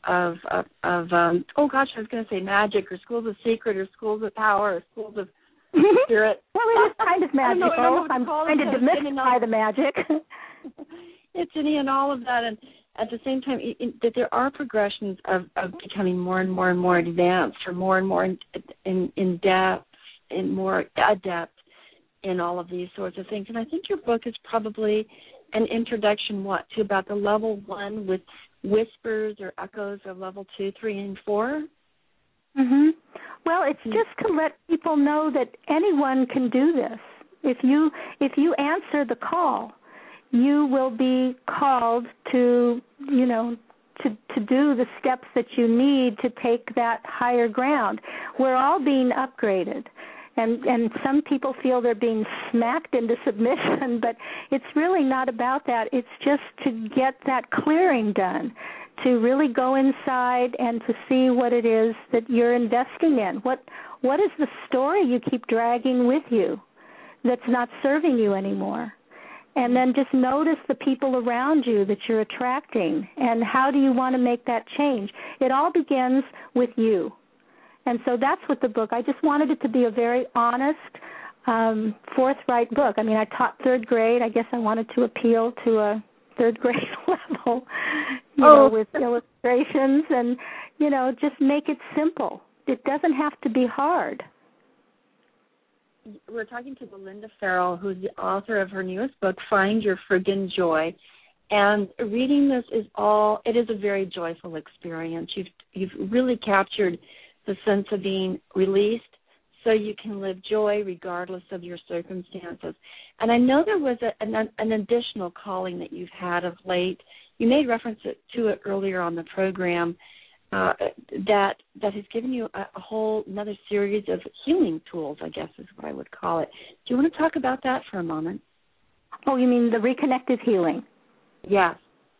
of of, of um, oh gosh, I was going to say magic or schools of secret or schools of power or schools of spirit. Well, it is kind of magical. I don't know, I don't know what to I'm call trying it, to demystify the magic. It's any and all of that, and at the same time, it, it, that there are progressions of, of becoming more and more and more advanced, or more and more in, in, in depth, and more adept in all of these sorts of things. And I think your book is probably an introduction, what, to about the level one with whispers or echoes of level two, three, and four. Mhm. Well, it's just to let people know that anyone can do this. If you if you answer the call, you will be called to, you know, to, to do the steps that you need to take that higher ground. We're all being upgraded. And and some people feel they're being smacked into submission, but it's really not about that. It's just to get that clearing done, to really go inside and to see what it is that you're investing in. What what is the story you keep dragging with you that's not serving you anymore? And then just notice the people around you that you're attracting, and how do you want to make that change? It all begins with you. And so that's what the book, I just wanted it to be a very honest, um, forthright book. I mean, I taught third grade. I guess I wanted to appeal to a third grade level, you oh. know, with illustrations and, you know, just make it simple. It doesn't have to be hard. We're talking to Belinda Farrell, who's the author of her newest book, Find Your Friggin' Joy. And reading this is all, it is a very joyful experience. You've, you've really captured the sense of being released so you can live joy regardless of your circumstances. And I know there was a, an, an additional calling that you've had of late. You made reference to it earlier on the program, uh, that that has given you a, a whole another series of healing tools, I guess is what I would call it. Do you want to talk about that for a moment? Oh, you mean the reconnective healing? Yes.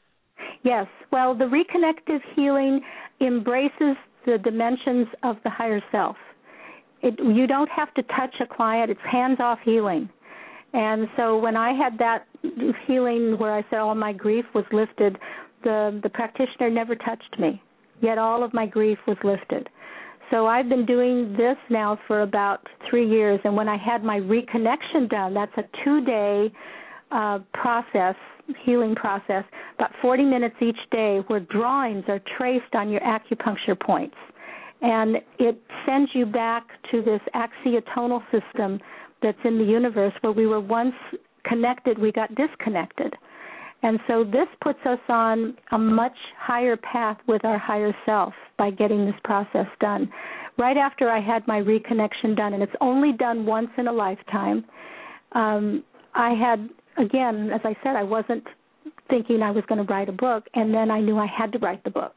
Yes. Well, the reconnective healing embraces the dimensions of the higher self. It, you don't have to touch a client. It's hands-off healing. And so when I had that healing where I said all my grief was lifted, the, the practitioner never touched me, yet all of my grief was lifted. So I've been doing this now for about three years, and when I had my reconnection done, that's a two-day uh, process, healing process, about forty minutes each day, where drawings are traced on your acupuncture points. And it sends you back to this axiotonal system that's in the universe where we were once connected, we got disconnected. And so this puts us on a much higher path with our higher self by getting this process done. Right after I had my reconnection done, and it's only done once in a lifetime, um, I had, again, as I said, I wasn't thinking I was going to write a book, and then I knew I had to write the book.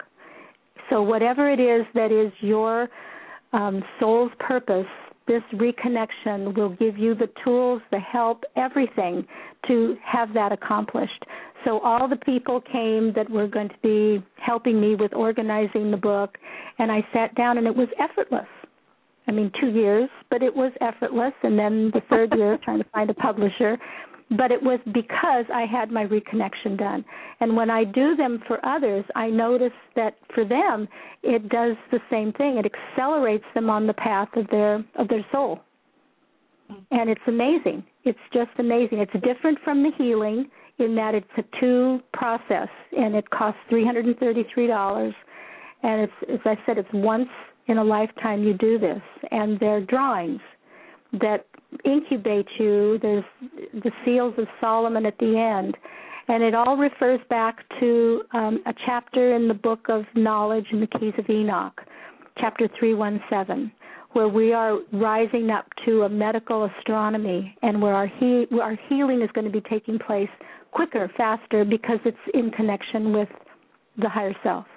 So whatever it is that is your um, soul's purpose, this reconnection will give you the tools, the help, everything to have that accomplished. So all the people came that were going to be helping me with organizing the book, and I sat down, and it was effortless. I mean, two years, but it was effortless, and then the third year trying to find a publisher. But it was because I had my reconnection done. And when I do them for others, I notice that for them, it does the same thing. It accelerates them on the path of their of their soul. And it's amazing. It's just amazing. It's different from the healing in that it's a two process, and it costs three hundred thirty-three dollars. And it's, as I said, it's once in a lifetime you do this. And they're drawings that incubate you. There's the seals of Solomon at the end. And it all refers back to um, a chapter in the book of knowledge in the Keys of Enoch, chapter three seventeen, where we are rising up to a medical astronomy, and where our, he- where our healing is going to be taking place quicker, faster, because it's in connection with the higher self.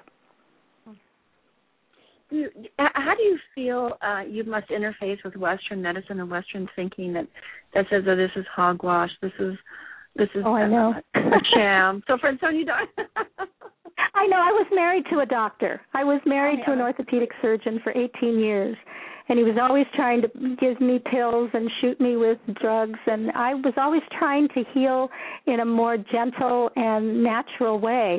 How do you feel uh, you must interface with Western medicine and Western thinking that, that says, oh, this is hogwash, this is this is oh, I know. a, a sham? So, friends, so you don't. I know. I was married to a doctor. I was married oh, yeah. to an orthopedic surgeon for eighteen years, and he was always trying to give me pills and shoot me with drugs, and I was always trying to heal in a more gentle and natural way.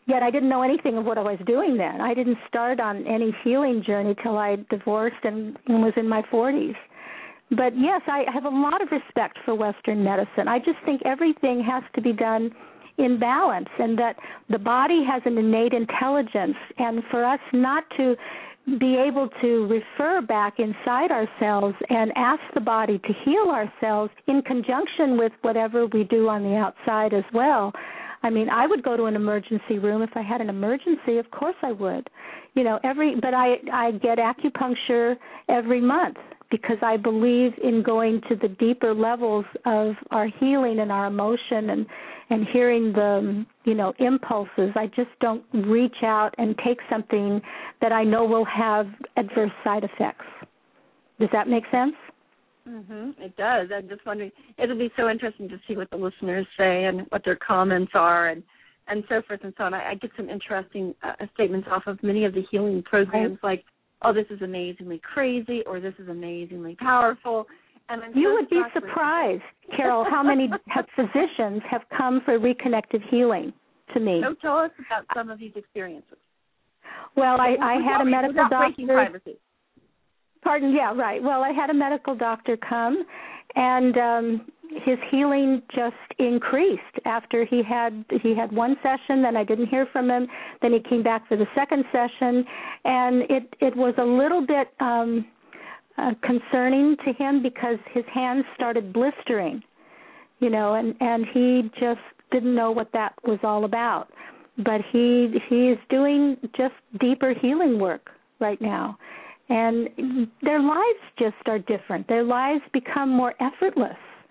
yet I didn't know anything of what I was doing then. I didn't start on any healing journey till I divorced and, and was in my forties. But yes, I have a lot of respect for Western medicine. I just think everything has to be done in balance, and that the body has an innate intelligence, and for us not to be able to refer back inside ourselves and ask the body to heal ourselves in conjunction with whatever we do on the outside as well. I mean, I would go to an emergency room if I had an emergency. Of course I would. You know, every but I I get acupuncture every month because I believe in going to the deeper levels of our healing and our emotion and and hearing the, you know, impulses. I just don't reach out and take something that I know will have adverse side effects. Does that make sense? Mm-hmm. It does. I'm just wondering, it'll be so interesting to see what the listeners say and what their comments are and, and so forth and so on. I, I get some interesting uh, statements off of many of the healing programs right. like, oh, this is amazingly crazy or this is amazingly powerful. And I'm you so would be surprised, Carol, how many have physicians have come for reconnective healing to me. So tell us about some of these experiences. Well, I, I had a medical without doctor. breaking privacy. Pardon? Yeah, right. Well, I had a medical doctor come, and um, his healing just increased after he had he had one session. Then I didn't hear from him. Then he came back for the second session, and it it was a little bit um, uh, concerning to him because his hands started blistering, you know, and and he just didn't know what that was all about. But he he is doing just deeper healing work right now. And their lives just are different. Their lives become more effortless.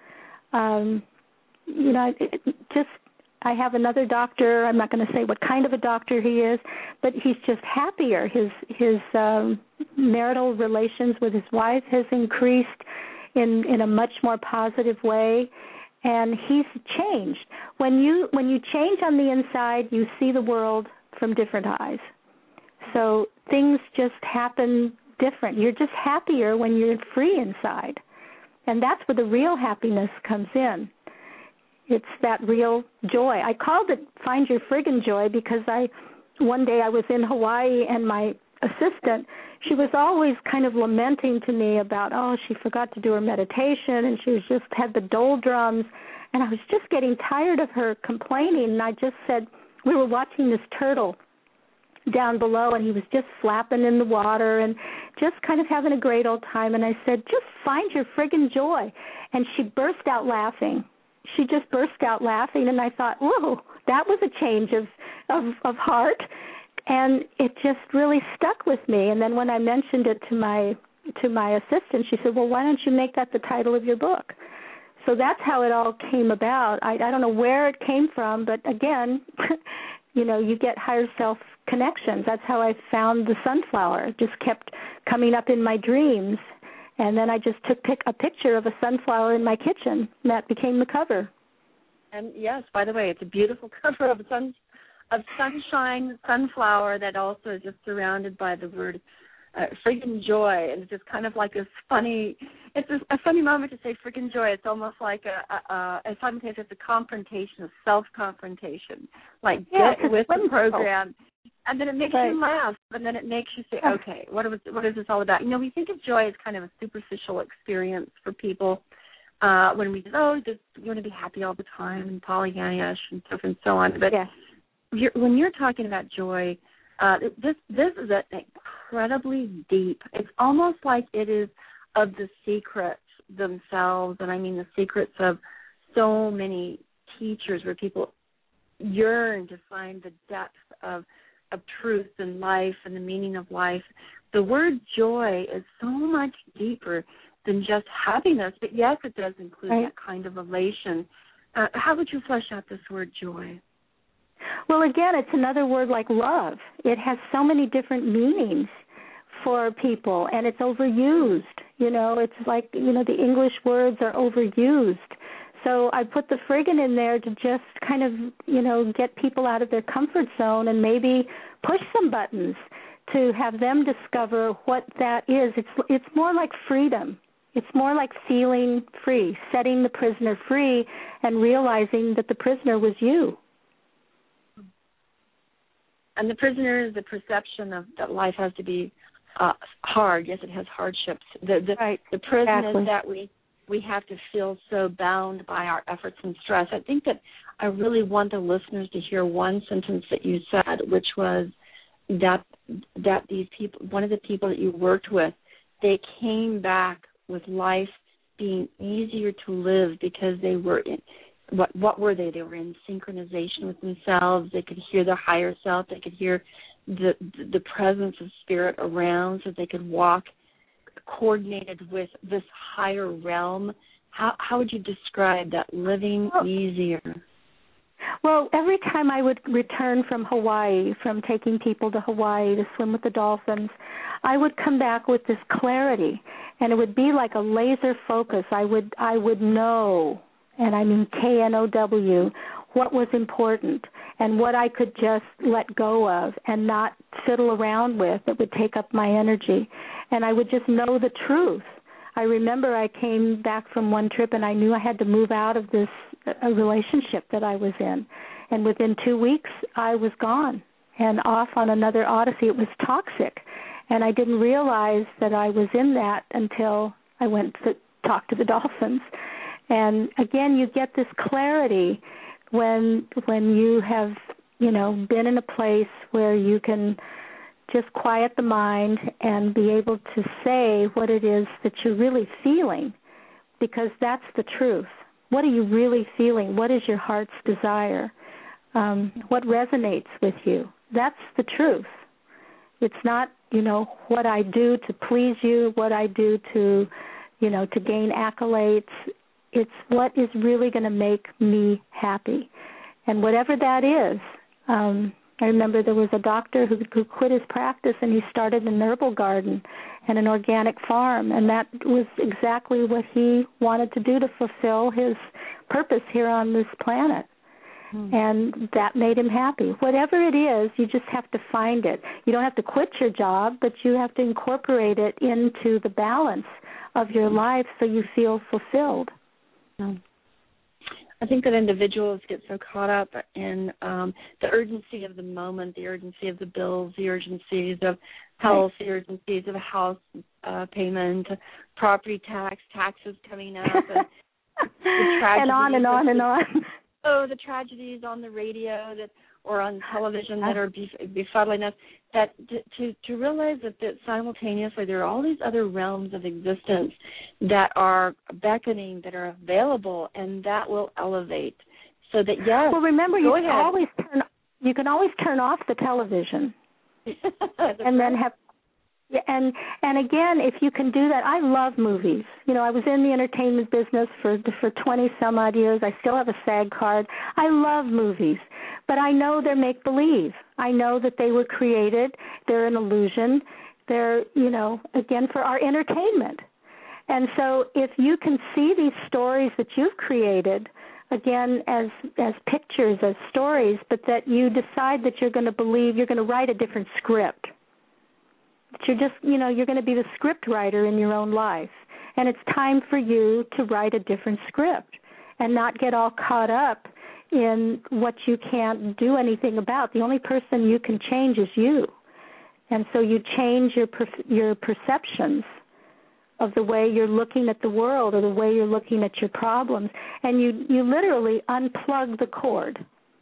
Um, you know, it, just I have another doctor. I'm not going to say what kind of a doctor he is, but he's just happier. His his um, marital relations with his wife has increased in in a much more positive way, and he's changed. When you when you change on the inside, you see the world from different eyes. So things just happen different. You're just happier when you're free inside. And that's where the real happiness comes in. It's that real joy. I called it Find Your Friggin' Joy because I, one day I was in Hawaii and my assistant, she was always kind of lamenting to me about, oh, she forgot to do her meditation and she was just had the doldrums. And I was just getting tired of her complaining. And I just said, we were watching this turtle down below, and he was just flapping in the water and just kind of having a great old time. And I said, just find your friggin' joy. And she burst out laughing. She just burst out laughing, and I thought, whoa, that was a change of, of, of heart. And it just really stuck with me. And then when I mentioned it to my to my assistant, she said, well, why don't you make that the title of your book? So that's how it all came about. I, I don't know where it came from, but again, you know, you get higher self connections. That's how I found the sunflower. It just kept coming up in my dreams. And then I just took pic- a picture of a sunflower in my kitchen. And that became the cover. And yes, by the way, it's a beautiful cover of a sun, of sunshine sunflower that also is just surrounded by the word uh, friggin' joy. And it's just kind of like this funny, it's a, a funny moment to say friggin' joy. It's almost like a, a, a, a sometimes it's a confrontation, a self-confrontation. Like, yeah, get with the program. And then it makes right. you laugh, and then it makes you say, okay, what, was, what is this all about? You know, we think of joy as kind of a superficial experience for people uh, when we say, oh, just, you want to be happy all the time and Pollyanna-ish and stuff and so on. But yes. you're, when you're talking about joy, uh, this this is a, incredibly deep. It's almost like it is of the secrets themselves, and I mean the secrets of so many teachers where people yearn to find the depth of of truth and life and the meaning of life. The word joy is so much deeper than just happiness, but yes, it does include right. that kind of elation. Uh, how would you flesh out this word joy? Well, again, it's another word like love. It has so many different meanings for people, and it's overused. You know, it's like, you know, the English words are overused. So I put the friggin' in there to just kind of, you know, get people out of their comfort zone and maybe push some buttons to have them discover what that is. It's it's more like freedom. It's more like feeling free, setting the prisoner free and realizing that the prisoner was you. and the prisoner is the perception of that life has to be uh, hard. Yes, it has hardships. The the, right. the prison exactly. is that we we have to feel so bound by our efforts and stress. I think that I really want the listeners to hear one sentence that you said, which was that that these people, one of the people that you worked with, they came back with life being easier to live because they were in, what what were they? They were in synchronization with themselves. They could hear their higher self. They could hear the the presence of spirit around, so they could walk coordinated with this higher realm. How how would you describe that, living well, easier? Well, every time I would return from Hawaii, from taking people to Hawaii to swim with the dolphins, I would come back with this clarity, and it would be like a laser focus. I would I would know, and I mean K N O W, what was important and what I could just let go of and not fiddle around with that would take up my energy. And I would just know the truth. I remember I came back from one trip and I knew I had to move out of this a relationship that I was in. And within two weeks, I was gone and off on another odyssey. It was toxic. And I didn't realize that I was in that until I went to talk to the dolphins. And again, you get this clarity when when you have, you know, been in a place where you can just quiet the mind and be able to say what it is that you're really feeling, because that's the truth. What are you really feeling? What is your heart's desire? Um, what resonates with you? That's the truth. It's not, you know, what I do to please you, what I do to, you know, to gain accolades. It's what is really going to make me happy. And whatever that is, um, I remember there was a doctor who, who quit his practice and he started an herbal garden and an organic farm, and that was exactly what he wanted to do to fulfill his purpose here on this planet. Hmm. And that made him happy. Whatever it is, you just have to find it. You don't have to quit your job, but you have to incorporate it into the balance of your life so you feel fulfilled. Hmm. I think that individuals get so caught up in um, the urgency of the moment, the urgency of the bills, the urgencies of health, the urgencies of a house uh, payment, property tax, taxes coming up, and, the and on and on and on. Oh, the tragedies on the radio that or on television that are befuddling us. That to to realize that, that simultaneously there are all these other realms of existence that are beckoning, that are available, and that will elevate. So that yes. Well, remember you go can ahead. always turn you can always turn off the television, and then have. Yeah, and and again, if you can do that, I love movies. You know, I was in the entertainment business for for twenty some odd years. I still have a SAG card. I love movies, but I know they're make believe. I know that they were created. They're an illusion. They're, you know, again for our entertainment. And so, if you can see these stories that you've created, again as as pictures, as stories, but that you decide that you're going to believe, you're going to write a different script. You're just, you know, you're going to be the script writer in your own life. And it's time for you to write a different script and not get all caught up in what you can't do anything about. The only person you can change is you. And so you change your per- your perceptions of the way you're looking at the world or the way you're looking at your problems. And you, you literally unplug the cord.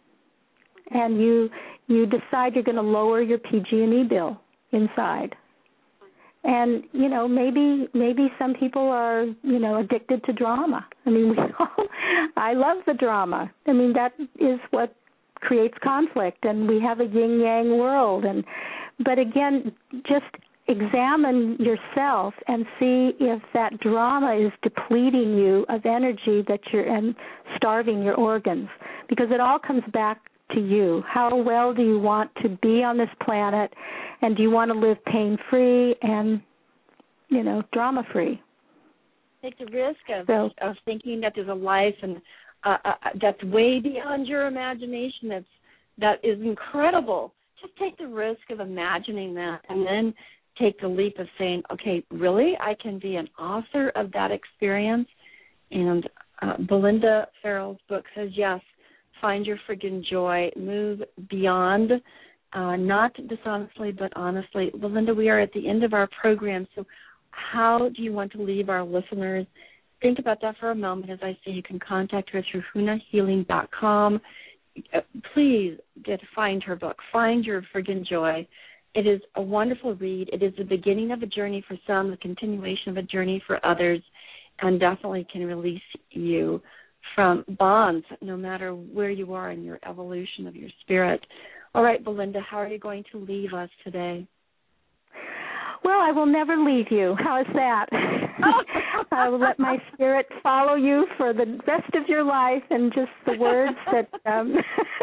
And you you decide you're going to lower your P G and E bill inside. And, you know, maybe maybe some people are, you know, addicted to drama. I mean, we all, I love the drama. I mean, that is what creates conflict, and we have a yin-yang world. And but again, just examine yourself and see if that drama is depleting you of energy that you're and starving your organs, because it all comes back to you. How well do you want to be on this planet, and do you want to live pain-free and, you know, drama-free? Take the risk of, so, of thinking that there's a life and uh, uh, that's way beyond your imagination. That's that is incredible. Just take the risk of imagining that, and then take the leap of saying, okay, really, I can be an author of that experience. And uh, Belinda Farrell's book says, yes, find your friggin' joy, move beyond uh, not dishonestly but honestly. Belinda, we are at the end of our program, so how do you want to leave our listeners? Think about that for a moment. As I say, you can contact her through huna healing dot com. Please get find her book, Find Your Friggin' Joy. It is a wonderful read. It is the beginning of a journey for some, the continuation of a journey for others, and definitely can release you from bonds no matter where you are in your evolution of your spirit. All right, Belinda, how are you going to leave us today? Well, I will never leave you. How is that? I will let my spirit follow you for the rest of your life, and just the words that... Um,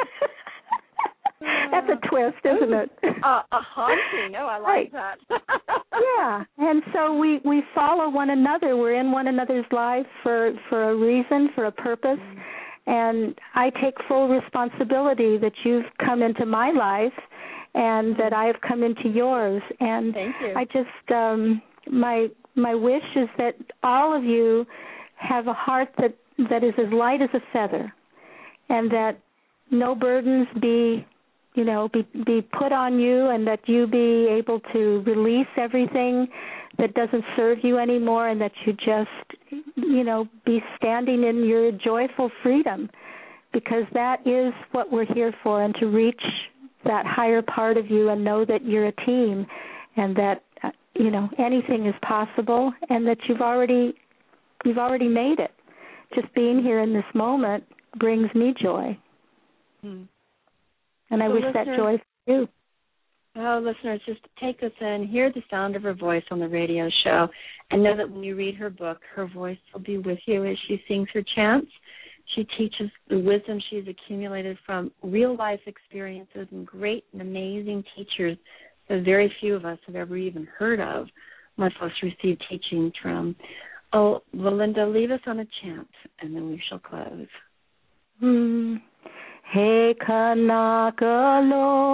that's a twist, isn't it? Uh, a haunting. Oh, I like right. that. Yeah, and so we, we follow one another. We're in one another's lives for, for a reason, for a purpose, and I take full responsibility that you've come into my life and that I have come into yours. And Thank you. I just, um, my my wish is that all of you have a heart that, that is as light as a feather, and that no burdens be, you know, be, be put on you, and that you be able to release everything that doesn't serve you anymore, and that you just, you know, be standing in your joyful freedom, because that is what we're here for, and to reach that higher part of you and know that you're a team, and that, uh, you know, anything is possible, and that you've already you've already made it. Just being here in this moment brings me joy. Hmm. And I so wish that joy for you. Oh, listeners, just take this in, hear the sound of her voice on the radio show, and know that when you read her book, her voice will be with you as she sings her chants. She teaches the wisdom she's accumulated from real-life experiences and great and amazing teachers that very few of us have ever even heard of, much less received teaching from. Oh, Belinda, leave us on a chant, and then we shall close. Hmm. He kanaka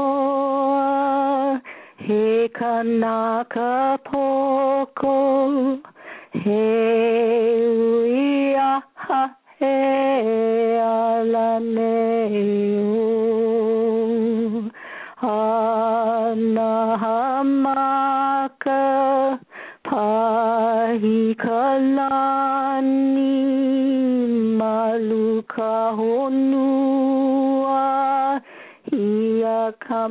loa, he kanaka poko, he uiaha he alaneo, anahamaka pahikalani maluka honua ia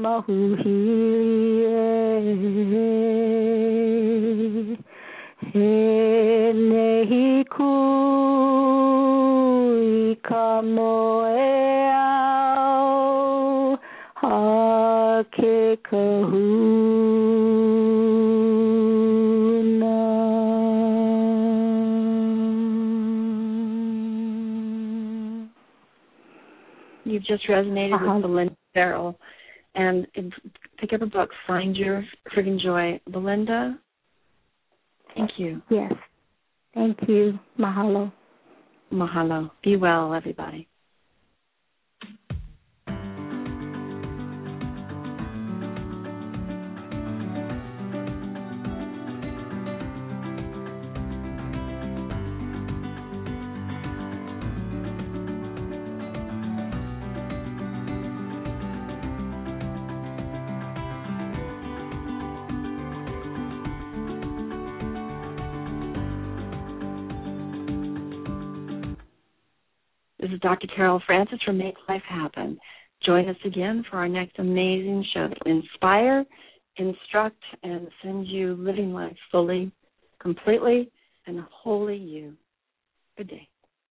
kamahuhilie he nehiku ikamoeau hake kahuna. You've just resonated uh-huh. with Belinda Farrell. And pick up a book, Find Your Friggin' Joy. Belinda, thank you. Yes. Thank you. Mahalo. Mahalo. Be well, everybody. This is Doctor Carol Francis from Make Life Happen. Join us again for our next amazing show that will inspire, instruct, and send you living life fully, completely, and wholly you. Good day.